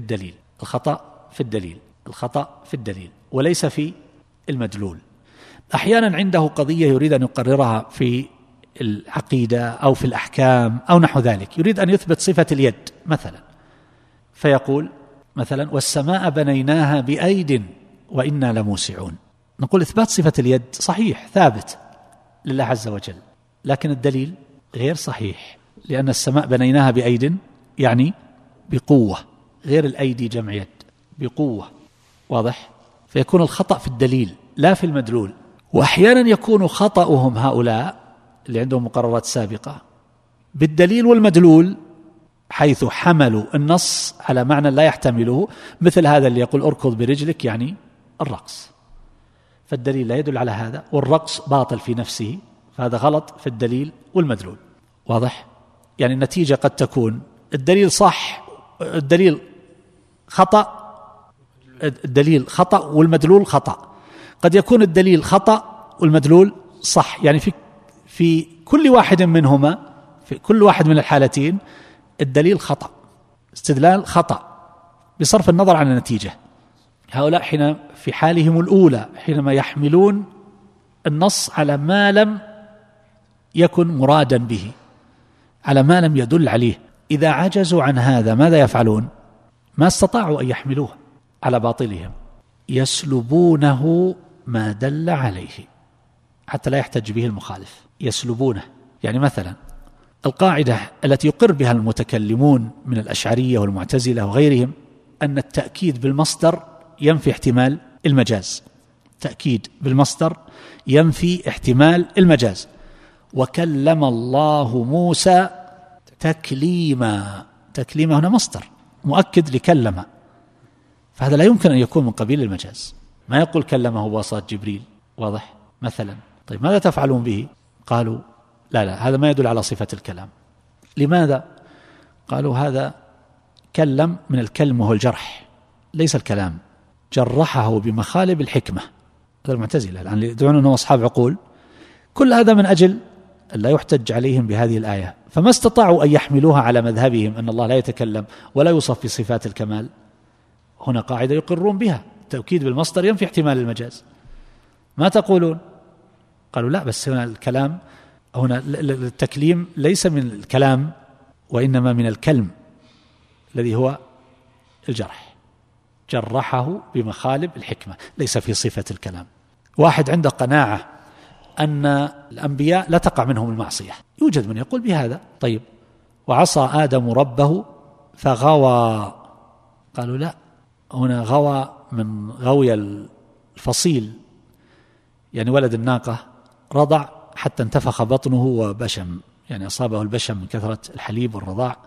الدليل وليس في المدلول. أحيانا عنده قضية يريد أن يقررها في العقيدة أو في الأحكام أو نحو ذلك، يريد أن يثبت صفة اليد مثلا، فيقول مثلا والسماء بنيناها بأيد وإنا لموسعون. نقول إثبات صفة اليد صحيح ثابت لله عز وجل، لكن الدليل غير صحيح، لأن السماء بنيناها بأيد يعني بقوة، غير الأيدي جمع يد، بقوة. واضح؟ فيكون الخطأ في الدليل لا في المدلول. وأحيانا يكون خطأهم هؤلاء اللي عندهم مقررات سابقة بالدليل والمدلول، حيث حملوا النص على معنى لا يحتمله، مثل هذا اللي يقول اركض برجلك يعني الرقص، فالدليل لا يدل على هذا، والرقص باطل في نفسه، فهذا غلط في الدليل والمدلول. واضح؟ يعني النتيجة قد تكون الدليل صح، الدليل خطأ والمدلول خطأ، قد يكون الدليل خطأ والمدلول صح، يعني في كل واحد منهما، في كل واحد من الحالتين الدليل خطأ، استدلال خطأ بصرف النظر عن النتيجة. هؤلاء حين في حالهم الأولى حينما يحملون النص على ما لم يكن مرادا به، على ما لم يدل عليه، إذا عجزوا عن هذا ماذا يفعلون؟ ما استطاعوا أن يحملوه على باطلهم، يسلبونه ما دل عليه حتى لا يحتج به المخالف، يسلبونه. يعني مثلا القاعدة التي يقر بها المتكلمون من الأشعرية والمعتزلة وغيرهم أن التأكيد بالمصدر ينفي احتمال المجاز، تأكيد بالمصدر ينفي احتمال المجاز. وكلم الله موسى تكليما، تكليما هنا مصدر مؤكد لكلم، فهذا لا يمكن أن يكون من قبيل المجاز، ما يقول كلمه بواسطة جبريل. واضح؟ مثلا طيب ماذا تفعلون به؟ قالوا لا هذا ما يدل على صفة الكلام. لماذا؟ قالوا هذا كلم من الكلم وهو الجرح، ليس الكلام، جرحه بمخالب الحكمة. هذا المعتزلة الآن يدعون أنهم أصحاب عقول، كل هذا من أجل لا يحتج عليهم بهذه الآية، فما استطاعوا أن يحملوها على مذهبهم أن الله لا يتكلم ولا يوصف بصفات الكمال. هنا قاعدة يقرون بها، التأكيد بالمصدر ينفي احتمال المجاز. ما تقولون؟ قالوا لا، بس هنا الكلام، هنا التكليم ليس من الكلام وإنما من الكلم، الذي هو الجرح، جرحه بمخالب الحكمة، ليس في صفة الكلام. واحد عنده قناعة أن الأنبياء لا تقع منهم المعصية، يوجد من يقول بهذا. طيب، وعصى آدم ربه فغوى، قالوا لا، هنا غوى من غوي الفصيل، يعني ولد الناقة رضع حتى انتفخ بطنه وبشم، يعني أصابه البشم من كثرة الحليب والرضاع،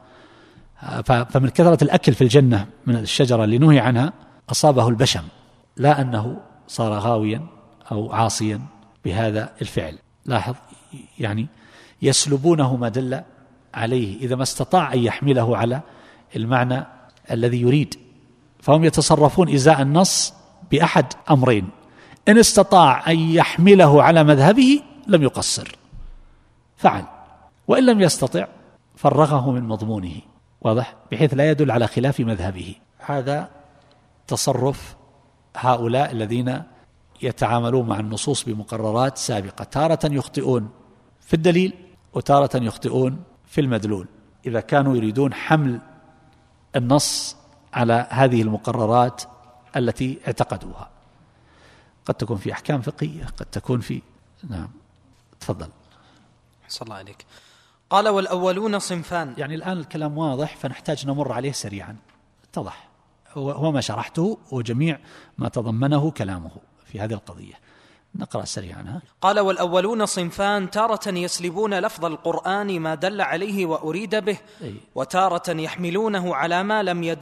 فمن كثرة الأكل في الجنة من الشجرة اللي نهي عنها أصابه البشم، لا أنه صار غاويا أو عاصيا بهذا الفعل. لاحظ، يعني يسلبونه ما دل عليه إذا ما استطاع أن يحمله على المعنى الذي يريد، فهم يتصرفون إزاء النص بأحد أمرين: إن استطاع أن يحمله على مذهبه لم يقصر فعل، وإن لم يستطع فرغه من مضمونه، واضح، بحيث لا يدل على خلاف مذهبه. هذا تصرف هؤلاء الذين يتعاملون مع النصوص بمقررات سابقة، تارة يخطئون في الدليل وتارة يخطئون في المدلول، إذا كانوا يريدون حمل النص على هذه المقررات التي اعتقدوها. قد تكون في أحكام فقهية، قد تكون في نعم. تفضل. حسن الله عليك. قال: والأولون صنفان. يعني الآن الكلام واضح، فنحتاج نمر عليه سريعا. اتضح هو ما شرحته وجميع ما تضمنه كلامه في هذه القضية. نقرأ سريعا. قال: والأولون صنفان، تارة يسلبون لفظ القرآن ما دل عليه وأريد به، وتارة يحملونه على ما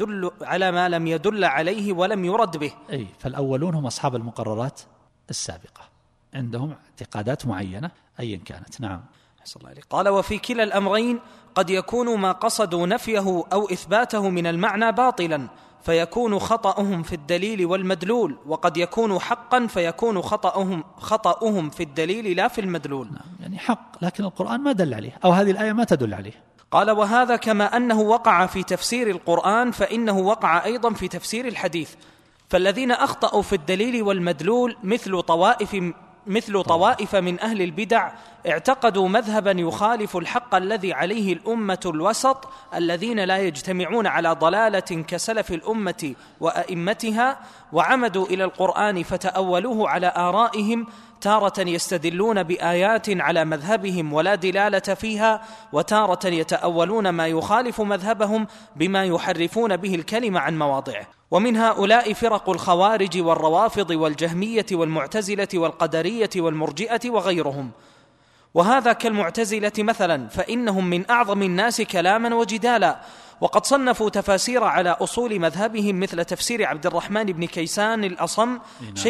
لم يدل عليه ولم يرد به. فالأولون هم أصحاب المقررات السابقة، عندهم اعتقادات معينة أيا كانت. نعم. قال: وفي كلا الأمرين قد يكون ما قصدوا نفيه أو إثباته من المعنى باطلا، فيكون خطأهم في الدليل والمدلول، وقد يكون حقا فيكون خطأهم في الدليل لا في المدلول. يعني حق لكن القرآن ما دل عليه، أو هذه الآية ما تدل عليه. قال: وهذا كما أنه وقع في تفسير القرآن فإنه وقع أيضا في تفسير الحديث، فالذين أخطأوا في الدليل والمدلول مثل طوائف من أهل البدع اعتقدوا مذهبا يخالف الحق الذي عليه الأمة الوسط الذين لا يجتمعون على ضلالة كسلف الأمة وأئمتها، وعمدوا إلى القرآن فتأولوه على آرائهم، تارة يستدلون بآيات على مذهبهم ولا دلالة فيها، وتارة يتأولون ما يخالف مذهبهم بما يحرفون به الكلمة عن مواضعه. ومن هؤلاء فرق الخوارج والروافض والجهمية والمعتزلة والقدرية والمرجئة وغيرهم. وهذا كالمعتزلة مثلا، فإنهم من أعظم الناس كلاما وجدالا، وقد صنفوا تفاسير على أصول مذهبهم مثل تفسير عبد الرحمن بن كيسان الأصم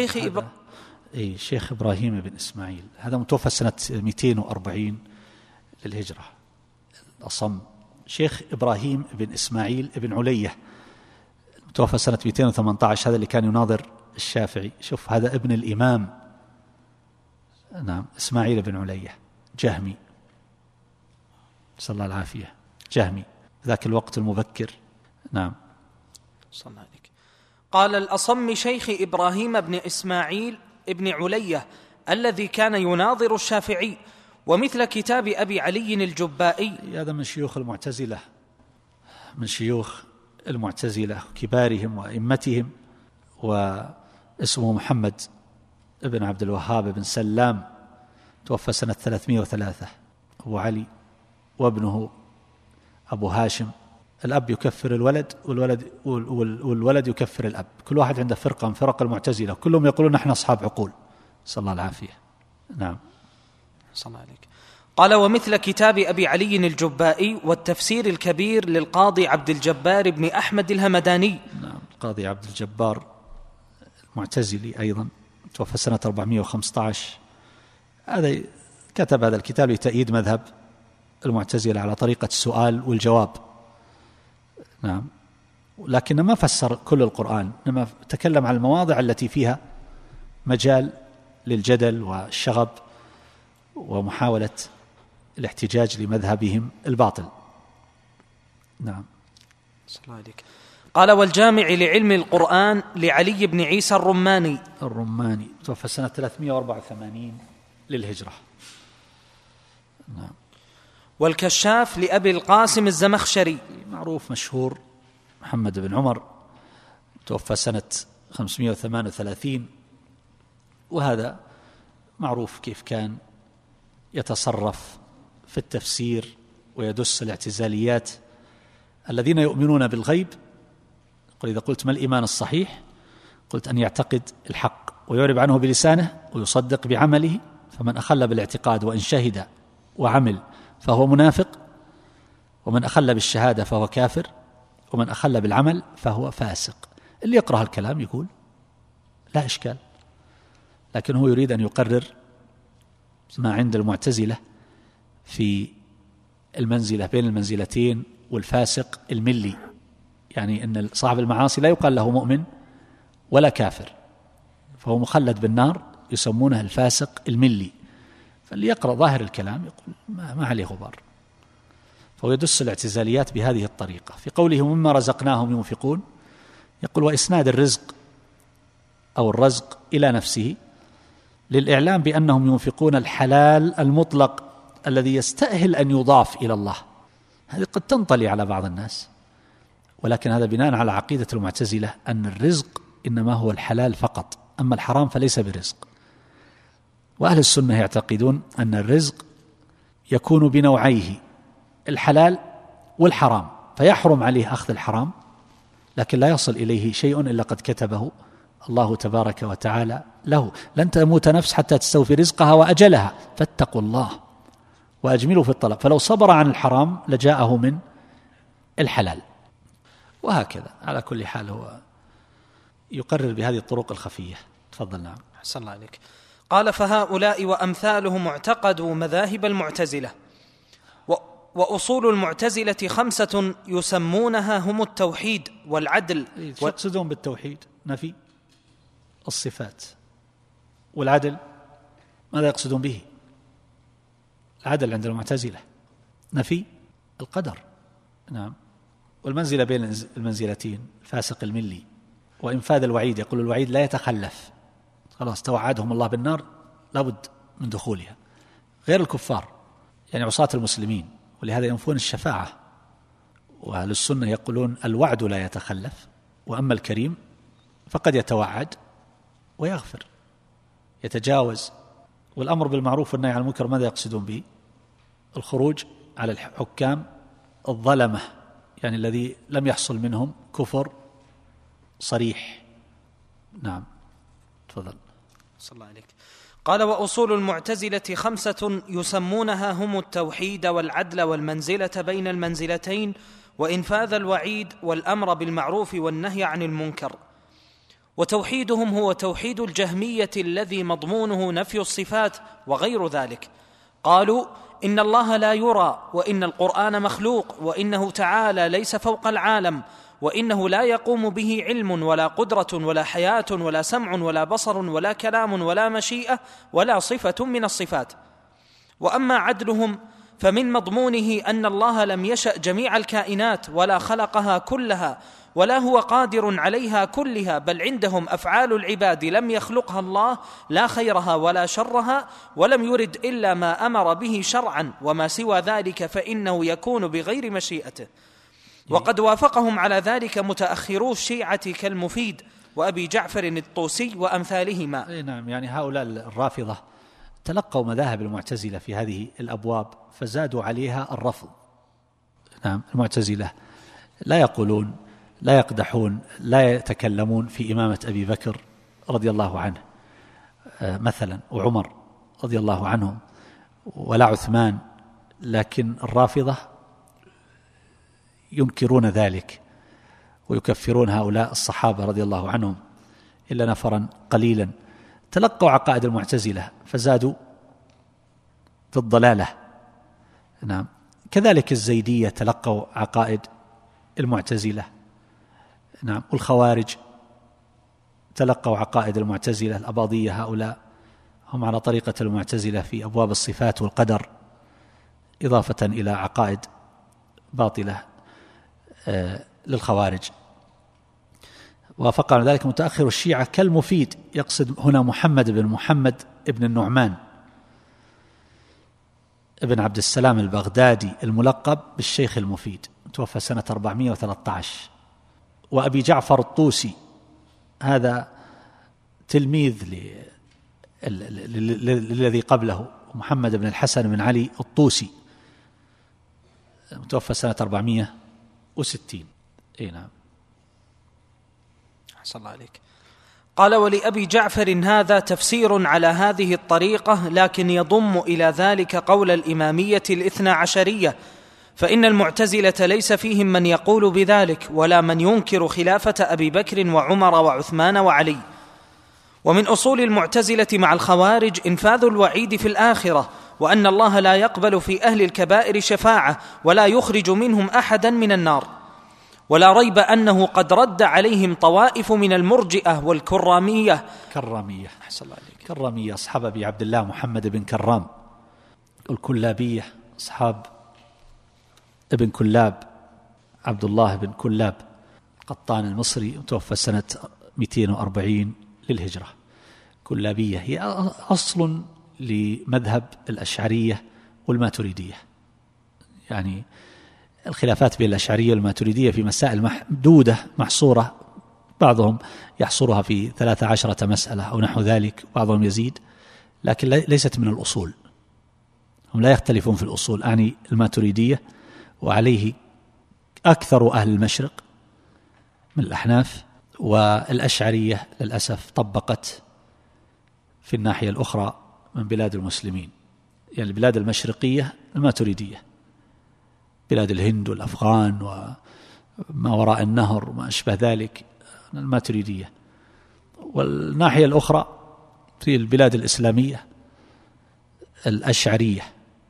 شيخ إبراهيم بن إسماعيل، هذا متوفى سنة 240 للهجرة. الأصم شيخ إبراهيم بن إسماعيل بن علية، متوفى سنة 218، هذا اللي كان يناظر الشافعي. شوف، هذا ابن الإمام، نعم، إسماعيل بن علية، جهمي، صلى الله العافية، جهمي ذاك الوقت المبكر. نعم. صلى الله عليك. قال: الأصم شيخ إبراهيم بن إسماعيل ابن علية الذي كان يناظر الشافعي، ومثل كتاب أبي علي الجبائي. هذا من شيوخ المعتزلة، من شيوخ المعتزلة كبارهم وأئمتهم، واسمه محمد ابن عبد الوهاب بن سلام، توفى سنة 303. أبو علي وابنه أبو هاشم، الأب يكفر الولد والولد يكفر الأب، كل واحد عنده فرقة من فرق المعتزلة، كلهم يقولون نحن أصحاب عقول، صلى الله العافية. نعم. صلى الله عليك. قال: ومثل كتاب أبي علي الجبائي والتفسير الكبير للقاضي عبد الجبار بن أحمد الهمداني. نعم، القاضي عبد الجبار المعتزلي أيضا، توفى سنة 415. هذا كتب هذا الكتاب لتأييد مذهب المعتزلة على طريقة السؤال والجواب. نعم، لكن ما فسر كل القرآن، إنما تكلم عن المواضع التي فيها مجال للجدل والشغب ومحاولة الاحتجاج لمذهبهم الباطل. نعم. صلى الله عليك. قال: والجامع لعلم القرآن لعلي بن عيسى الرماني توفى سنة 384 للهجرة. نعم. والكشاف لأبي القاسم الزمخشري، معروف مشهور محمد بن عمر توفى سنة 538، وهذا معروف كيف كان يتصرف في التفسير ويدس الاعتزاليات. الذين يؤمنون بالغيب، قل إذا قلت ما الإيمان الصحيح، قلت أن يعتقد الحق ويعرب عنه بلسانه ويصدق بعمله، فمن أخل بالاعتقاد وإن شهد وعمل فهو منافق، ومن أخل بالشهادة فهو كافر، ومن أخل بالعمل فهو فاسق. اللي يقرأ الكلام يقول لا إشكال، لكن هو يريد أن يقرر ما عند المعتزلة في المنزلة بين المنزلتين والفاسق الملي، يعني أن صاحب المعاصي لا يقال له مؤمن ولا كافر، فهو مخلد بالنار، يسمونه الفاسق الملي. فاللي يقرأ ظاهر الكلام يقول ما عليه غبار، فهو يدس الاعتزاليات بهذه الطريقة. في قوله مما رزقناهم ينفقون، يقول وإسناد الرزق أو الرزق إلى نفسه للإعلام بأنهم ينفقون الحلال المطلق الذي يستأهل أن يضاف إلى الله. هذه قد تنطلي على بعض الناس، ولكن هذا بناء على عقيدة المعتزلة أن الرزق إنما هو الحلال فقط، أما الحرام فليس برزق. وأهل السنة يعتقدون أن الرزق يكون بنوعيه، الحلال والحرام، فيحرم عليه أخذ الحرام، لكن لا يصل إليه شيء إلا قد كتبه الله تبارك وتعالى له. لن تموت نفس حتى تستوفي رزقها وأجلها، فاتقوا الله وأجملوا في الطلب، فلو صبر عن الحرام لجاءه من الحلال. وهكذا على كل حال هو يقرر بهذه الطرق الخفية. تفضل. نعم. أحسن الله عليك. قال فهؤلاء وأمثالهم اعتقدوا مذاهب المعتزلة، وأصول المعتزلة 5 يسمونها هم التوحيد والعدل. يقصدون بالتوحيد نفي الصفات، والعدل ماذا يقصدون به؟ العدل عند المعتزلة نفي القدر. نعم. والمنزلة بين المنزلتين الفاسق الملي، وإنفاذ الوعيد، يقول الوعيد لا يتخلف، خلاص توعدهم الله بالنار لابد من دخولها، غير الكفار يعني عصاة المسلمين، ولهذا ينفون الشفاعة. وأهل السنة يقولون الوعد لا يتخلف، وأما الكريم فقد يتوعد ويغفر، يتجاوز. والأمر بالمعروف والنهي عن المنكر ماذا يقصدون به؟ الخروج على الحكام الظلمة، يعني الذي لم يحصل منهم كفر صريح. نعم. تفضل. صلى الله عليك. قال وأصول المعتزلة 5 يسمونها هم التوحيد والعدل والمنزلة بين المنزلتين وإنفاذ الوعيد والأمر بالمعروف والنهي عن المنكر. وتوحيدهم هو توحيد الجهمية الذي مضمونه نفي الصفات وغير ذلك. قالوا إن الله لا يرى، وإن القرآن مخلوق، وإنه تعالى ليس فوق العالم، وإنه لا يقوم به علم ولا قدرة ولا حياة ولا سمع ولا بصر ولا كلام ولا مشيئة ولا صفة من الصفات. وأما عدلهم فمن مضمونه أن الله لم يشأ جميع الكائنات ولا خلقها كلها ولا هو قادر عليها كلها، بل عندهم أفعال العباد لم يخلقها الله، لا خيرها ولا شرها، ولم يرد إلا ما أمر به شرعا، وما سوى ذلك فإنه يكون بغير مشيئته. وقد وافقهم على ذلك متأخرو الشيعة كالمفيد وأبي جعفر الطوسي وأمثالهما. نعم. يعني هؤلاء الرافضة تلقوا مذاهب المعتزلة في هذه الأبواب فزادوا عليها الرفض. نعم. المعتزلة لا يقولون، لا يقدحون، لا يتكلمون في إمامة أبي بكر رضي الله عنه مثلا، وعمر رضي الله عنهم، ولا عثمان، لكن الرافضة ينكرون ذلك ويكفرون هؤلاء الصحابة رضي الله عنهم إلا نفرا قليلا. تلقوا عقائد المعتزلة فزادوا في الضلالة. نعم. كذلك الزيدية تلقوا عقائد المعتزلة. نعم. والخوارج تلقوا عقائد المعتزلة. الأباضية هؤلاء هم على طريقة المعتزلة في أبواب الصفات والقدر، إضافة إلى عقائد باطلة للخوارج. وافق على ذلك متأخر الشيعة كالمفيد، يقصد هنا محمد بن النعمان ابن عبد السلام البغدادي الملقب بالشيخ المفيد، توفى سنة 413 وأبي جعفر الطوسي، هذا تلميذ للذي قبله محمد بن الحسن بن علي الطوسي، متوفى سنة 460. نعم. أحسن الله عليك. قال: ولأبي جعفر هذا تفسير على هذه الطريقة، لكن يضم إلى ذلك قول الإمامية الاثنى عشرية، فإن المعتزلة ليس فيهم من يقول بذلك ولا من ينكر خلافة أبي بكر وعمر وعثمان وعلي. ومن أصول المعتزلة مع الخوارج إنفاذ الوعيد في الآخرة، وأن الله لا يقبل في أهل الكبائر شفاعة ولا يخرج منهم أحدا من النار. ولا ريب أنه قد رد عليهم طوائف من المرجئة والكرامية. كرامية أصحاب أبي عبد الله محمد بن كرام، الكلابية أصحاب ابن كلاب عبد الله بن كلاب قطان المصري، متوفى سنة 240 للهجرة. كلابية هي أصل لمذهب الأشعرية والماتريدية، يعني الخلافات بين الأشعرية والماتريدية في مسائل محدودة محصورة، بعضهم يحصرها في 13 مسألة أو نحو ذلك، بعضهم يزيد، لكن ليست من الأصول. هم لا يختلفون في الأصول، أعني الماتريدية، وعليه أكثر أهل المشرق من الأحناف. والأشعرية للأسف طبقت في الناحية الأخرى من بلاد المسلمين، يعني البلاد المشرقية الماتريدية، بلاد الهند والأفغان وما وراء النهر وما أشبه ذلك الماتريدية. والناحية الأخرى في البلاد الإسلامية الأشعرية.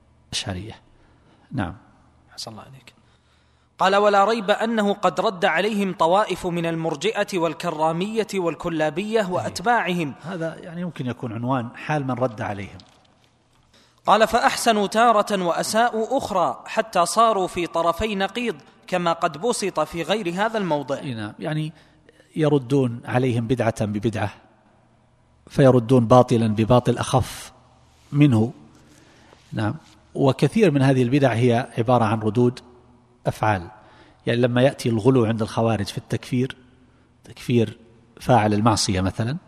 نعم. حسن الله عليك. قال: ولا ريب أنه قد رد عليهم طوائف من المرجئة والكرامية والكلابية وأتباعهم. هذا يعني يمكن يكون عنوان حال من رد عليهم. قال: فأحسنوا تارة وأساءوا أخرى، حتى صاروا في طرفي نقيض، كما قد بسط في غير هذا الموضع. يعني يردون عليهم بدعة ببدعة، فيردون باطلا بباطل أخف منه. نعم. وكثير من هذه البدع هي عبارة عن ردود أفعال، يعني لما يأتي الغلو عند الخوارج في التكفير، تكفير فاعل المعصية مثلا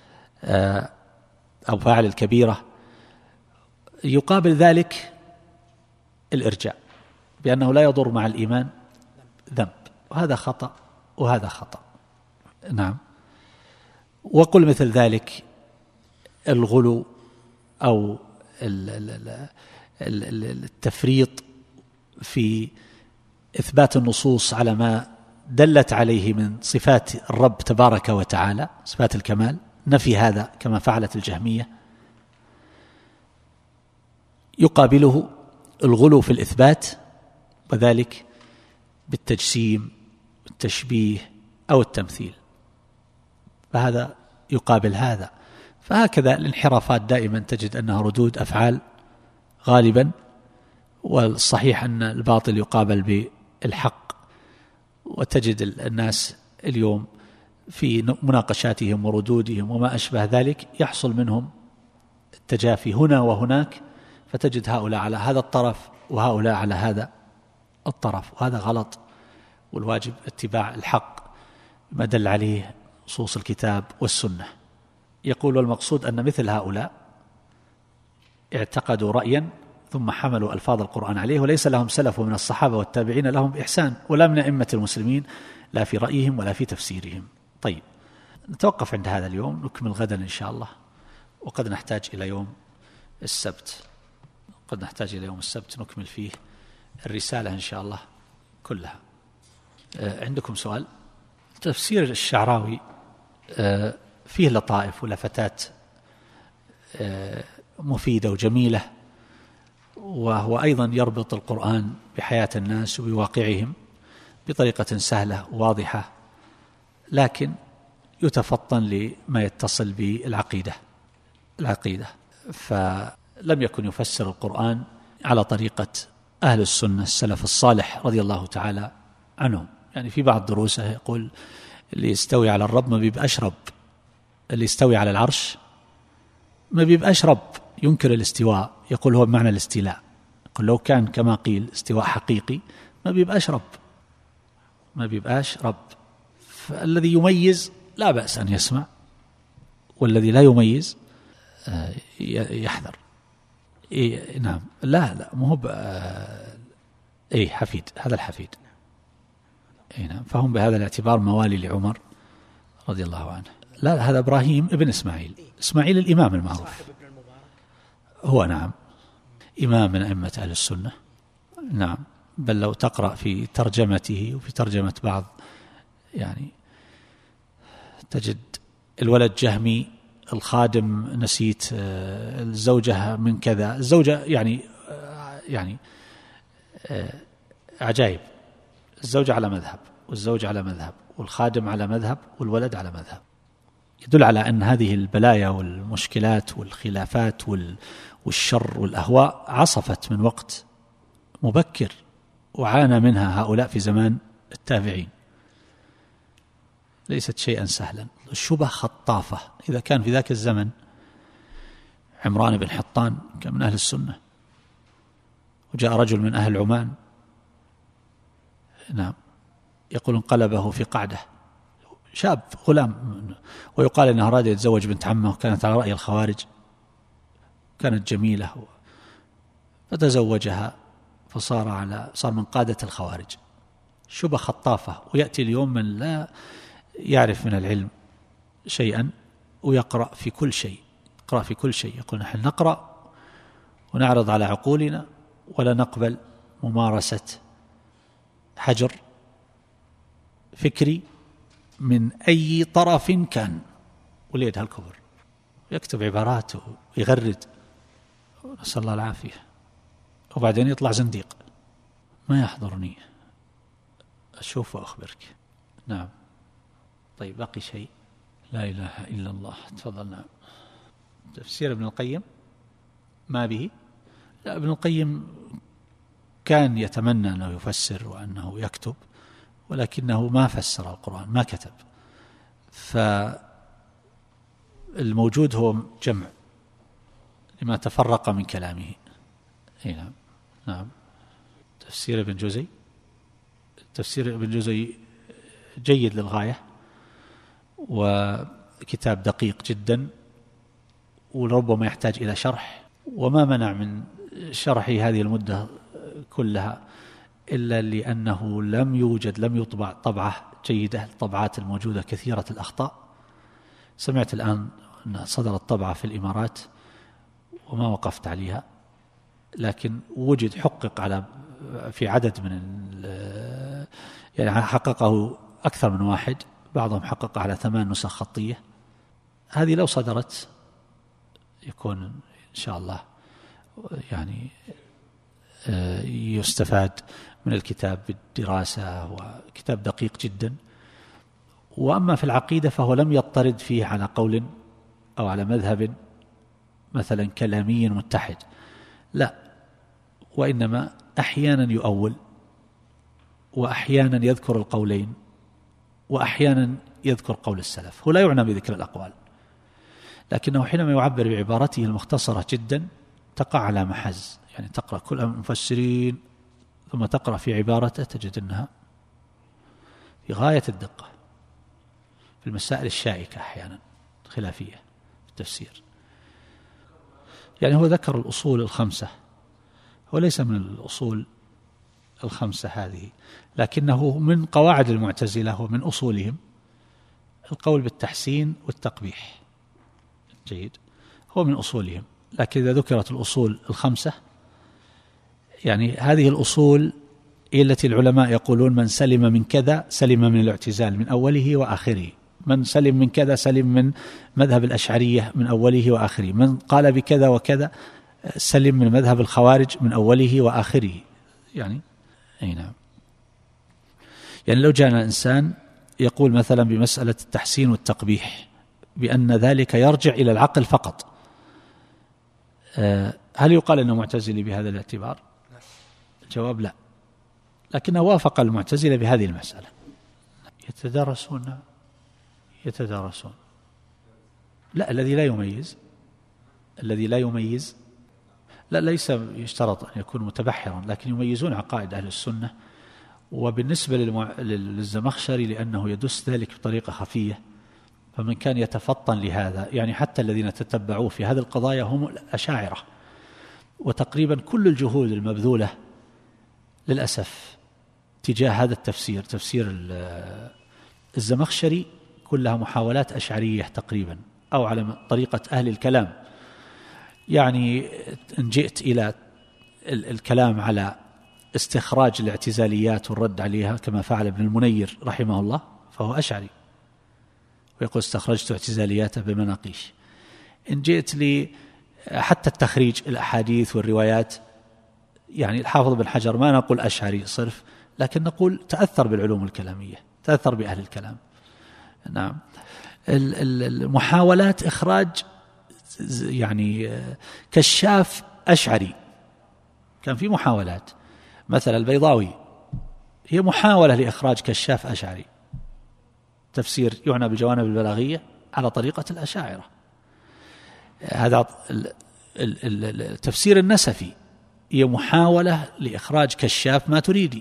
أو فاعل الكبيرة، يقابل ذلك الإرجاء بأنه لا يضر مع الإيمان ذنب، وهذا خطأ وهذا خطأ. نعم. وقل مثل ذلك الغلو أو التفريط في إثبات النصوص على ما دلت عليه من صفات الرب تبارك وتعالى، صفات الكمال، نفي هذا كما فعلت الجهمية. يقابله الغلو في الإثبات، وذلك بالتجسيم والتشبيه أو التمثيل، فهذا يقابل هذا. فهكذا الانحرافات دائما تجد أنها ردود أفعال غالبا، والصحيح أن الباطل يقابل بالحق. وتجد الناس اليوم في مناقشاتهم وردودهم وما أشبه ذلك يحصل منهم التجافي هنا وهناك، فتجد هؤلاء على هذا الطرف وهؤلاء على هذا الطرف، وهذا غلط. والواجب اتباع الحق ما دل عليه نصوص الكتاب والسنة. يقول: والمقصود أن مثل هؤلاء اعتقدوا رأيا ثم حملوا ألفاظ القرآن عليه، وليس لهم سلف من الصحابة والتابعين لهم بإحسان، ولا من أئمة المسلمين، لا في رأيهم ولا في تفسيرهم. طيب، نتوقف عند هذا اليوم، نكمل غدا إن شاء الله. وقد نحتاج إلى يوم السبت، نكمل فيه الرسالة إن شاء الله كلها. عندكم سؤال؟ تفسير الشعراوي فيه لطائف ولفتات مفيدة وجميلة، وهو أيضا يربط القرآن بحياة الناس وبواقعهم بطريقة سهلة وواضحة، لكن يتفطن لما يتصل بالعقيدة. فلم يكن يفسر القرآن على طريقة أهل السنة السلف الصالح رضي الله تعالى عنهم. يعني في بعض دروسه يقول: اللي يستوي على الرب ما بيبقاش رب، اللي يستوي على العرش ما بيبقاش رب، ينكر الاستواء، يقول هو بمعنى الاستيلاء. يقول لو كان كما قيل استواء حقيقي ما بيبقاش رب. فالذي يميز لا بأس أن يسمع، والذي لا يميز يحذر. نعم. لا مو حفيد، هذا الحفيد. نعم. فهم بهذا الاعتبار موالي لعمر رضي الله عنه. لا، هذا إبراهيم ابن إسماعيل الإمام المعروف هو. نعم، إمام من أئمة أهل السنة. نعم، بل لو تقرأ في ترجمته وفي ترجمة بعض يعني تجد الولد جهمي، الخادم نسيت، الزوجة من كذا، الزوجة يعني عجائب. الزوجة على مذهب، والزوج على مذهب، والخادم على مذهب، والولد على مذهب. يدل على أن هذه البلايا والمشكلات والخلافات والشر والأهواء عصفت من وقت مبكر، وعانى منها هؤلاء في زمان التابعين. ليست شيئا سهلا. الشبه خطافة. إذا كان في ذاك الزمن عمران بن حطان كان من أهل السنة، وجاء رجل من أهل عمان، نعم، يقول انقلبه في قعدة، شاب غلام، ويقال إنه أراد يتزوج بنت عمه، كانت على رأي الخوارج، كانت جميلة، فتزوجها، صار من قادة الخوارج. شبه خطافة. ويأتي اليوم من لا يعرف من العلم شيئا ويقرأ في كل شيء، يقول نحن نقرأ ونعرض على عقولنا ولا نقبل ممارسة حجر فكري من أي طرف كان. وليد هالكبر يكتب عباراته ويغرد، نسأل الله العافية، وبعدين يطلع زنديق. ما يحضرني، أشوف وأخبرك. نعم. طيب، باقي شيء؟ لا إله إلا الله. تفضل. نعم. تفسير ابن القيم ما به؟ لا، ابن القيم كان يتمنى أنه يفسر وأنه يكتب، ولكنه ما فسر القرآن، ما كتب. فالموجود هو جمع لما تفرق من كلامه. نعم. نعم. تفسير ابن جوزي جيد للغاية، وكتاب دقيق جدا، وربما يحتاج إلى شرح، وما منع من شرح هذه المدة كلها إلا لأنه لم يطبع طبعة جيدة. الطبعات الموجودة كثيرة الأخطاء. سمعت الآن أن صدرت طبعة في الإمارات وما وقفت عليها، لكن وجد حقق في عدد من يعني حققه أكثر من واحد، بعضهم حقق على 8 نسخ خطية. هذه لو صدرت يكون إن شاء الله يعني يستفاد من الكتاب بالدراسة، وكتاب دقيق جدا. وأما في العقيدة فهو لم يضطرد فيه على قول أو على مذهب مثلا كلامي متحد، لا، وإنما أحيانا يؤول، وأحيانا يذكر القولين، وأحيانا يذكر قول السلف. هو لا يعنى بذكر الأقوال، لكنه حينما يعبر بعبارته المختصرة جدا تقع على محز. يعني تقرأ كل المفسرين ثم تقرأ في عبارته تجد أنها في غاية الدقة في المسائل الشائكة أحيانا خلافية في التفسير. يعني هو ذكر الأصول ال5، هو ليس من الأصول ال5 هذه، لكنه من قواعد المعتزلة ومن أصولهم القول بالتحسين والتقبيح. جيد، هو من أصولهم. لكن إذا ذكرت الأصول ال5، يعني هذه الأصول هي التي العلماء يقولون من سلم من كذا سلم من الاعتزال من أوله وآخره، من سلم من كذا سلم من مذهب الأشعرية من أوله وآخره، من قال بكذا وكذا سلم من مذهب الخوارج من أوله وآخره. يعني أي نعم. يعني لو جاءنا إنسان يقول مثلا بمسألة التحسين والتقبيح بأن ذلك يرجع إلى العقل فقط، هل يقال أنه معتزلي بهذا الاعتبار؟ الجواب لا، لكنه وافق المعتزلة بهذه المسألة. يتدارسون. لا، الذي لا يميز لا، ليس يشترط أن يكون متبحرا، لكن يميزون عقائد أهل السنة وبالنسبة للزمخشري لأنه يدس ذلك بطريقة خفية، فمن كان يتفطن لهذا، يعني حتى الذين تتبعوه في هذه القضايا هم الأشاعرة، وتقريبا كل الجهود المبذولة للأسف تجاه هذا التفسير، تفسير الزمخشري، كلها محاولات أشعرية تقريبا، أو على طريقة أهل الكلام. يعني إن جئت إلى الكلام على استخراج الاعتزاليات والرد عليها كما فعل ابن المنير رحمه الله، فهو أشعري ويقول استخرجت اعتزالياته بمناقيش. إن جئت لي حتى التخريج الأحاديث والروايات، يعني الحافظ بن حجر ما نقول أشعري صرف، لكن نقول تأثر بالعلوم الكلامية، تأثر بأهل الكلام. نعم. المحاولات إخراج يعني كشاف أشعري، كان في محاولات، مثلا البيضاوي هي محاولة لإخراج كشاف أشعري، تفسير يعنى بالجوانب البلاغية على طريقة الأشاعرة. هذا تفسير النسفي هي محاولة لإخراج كشاف ما تريدي.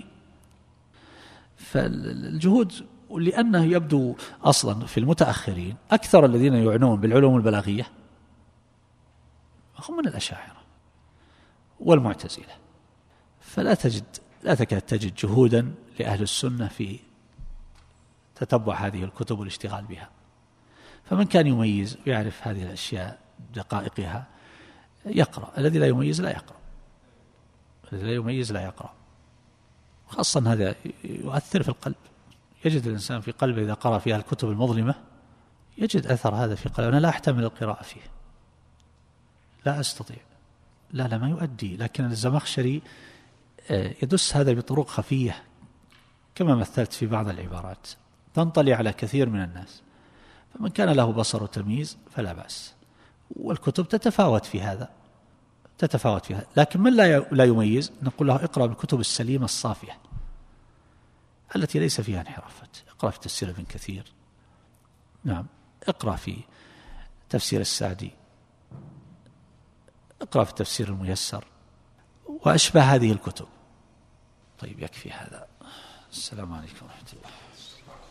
فالجهود، لأنه يبدو أصلا في المتأخرين أكثر الذين يعنون بالعلوم البلاغية هم من الأشاعرة والمعتزلة، فلا تكاد تجد جهودا لأهل السنة في تتبع هذه الكتب والاشتغال بها. فمن كان يميز ويعرف هذه الأشياء دقائقها يقرأ، الذي لا يميز لا يقرأ، الذي لا يميز لا يقرأ. خاصة هذا يؤثر في القلب، يجد الإنسان في قلبه إذا قرأ فيها الكتب المظلمة يجد أثر هذا في قلبه. أنا لا أحتمل القراءة فيه، لا أستطيع، لا ما يؤدي. لكن الزمخشري يدس هذا بطرق خفية كما مثلت في بعض العبارات تنطلي على كثير من الناس، فمن كان له بصر وتمييز فلا بأس. والكتب تتفاوت في هذا، لكن من لا يميز نقول له اقرأ بالكتب السليمة الصافية التي ليس فيها انحرافات. اقرأ في تفسير ابن كثير، نعم، اقرأ في تفسير السعدي، اقرأ في تفسير الميسر وأشبه هذه الكتب. طيب يكفي هذا. السلام عليكم ورحمة الله.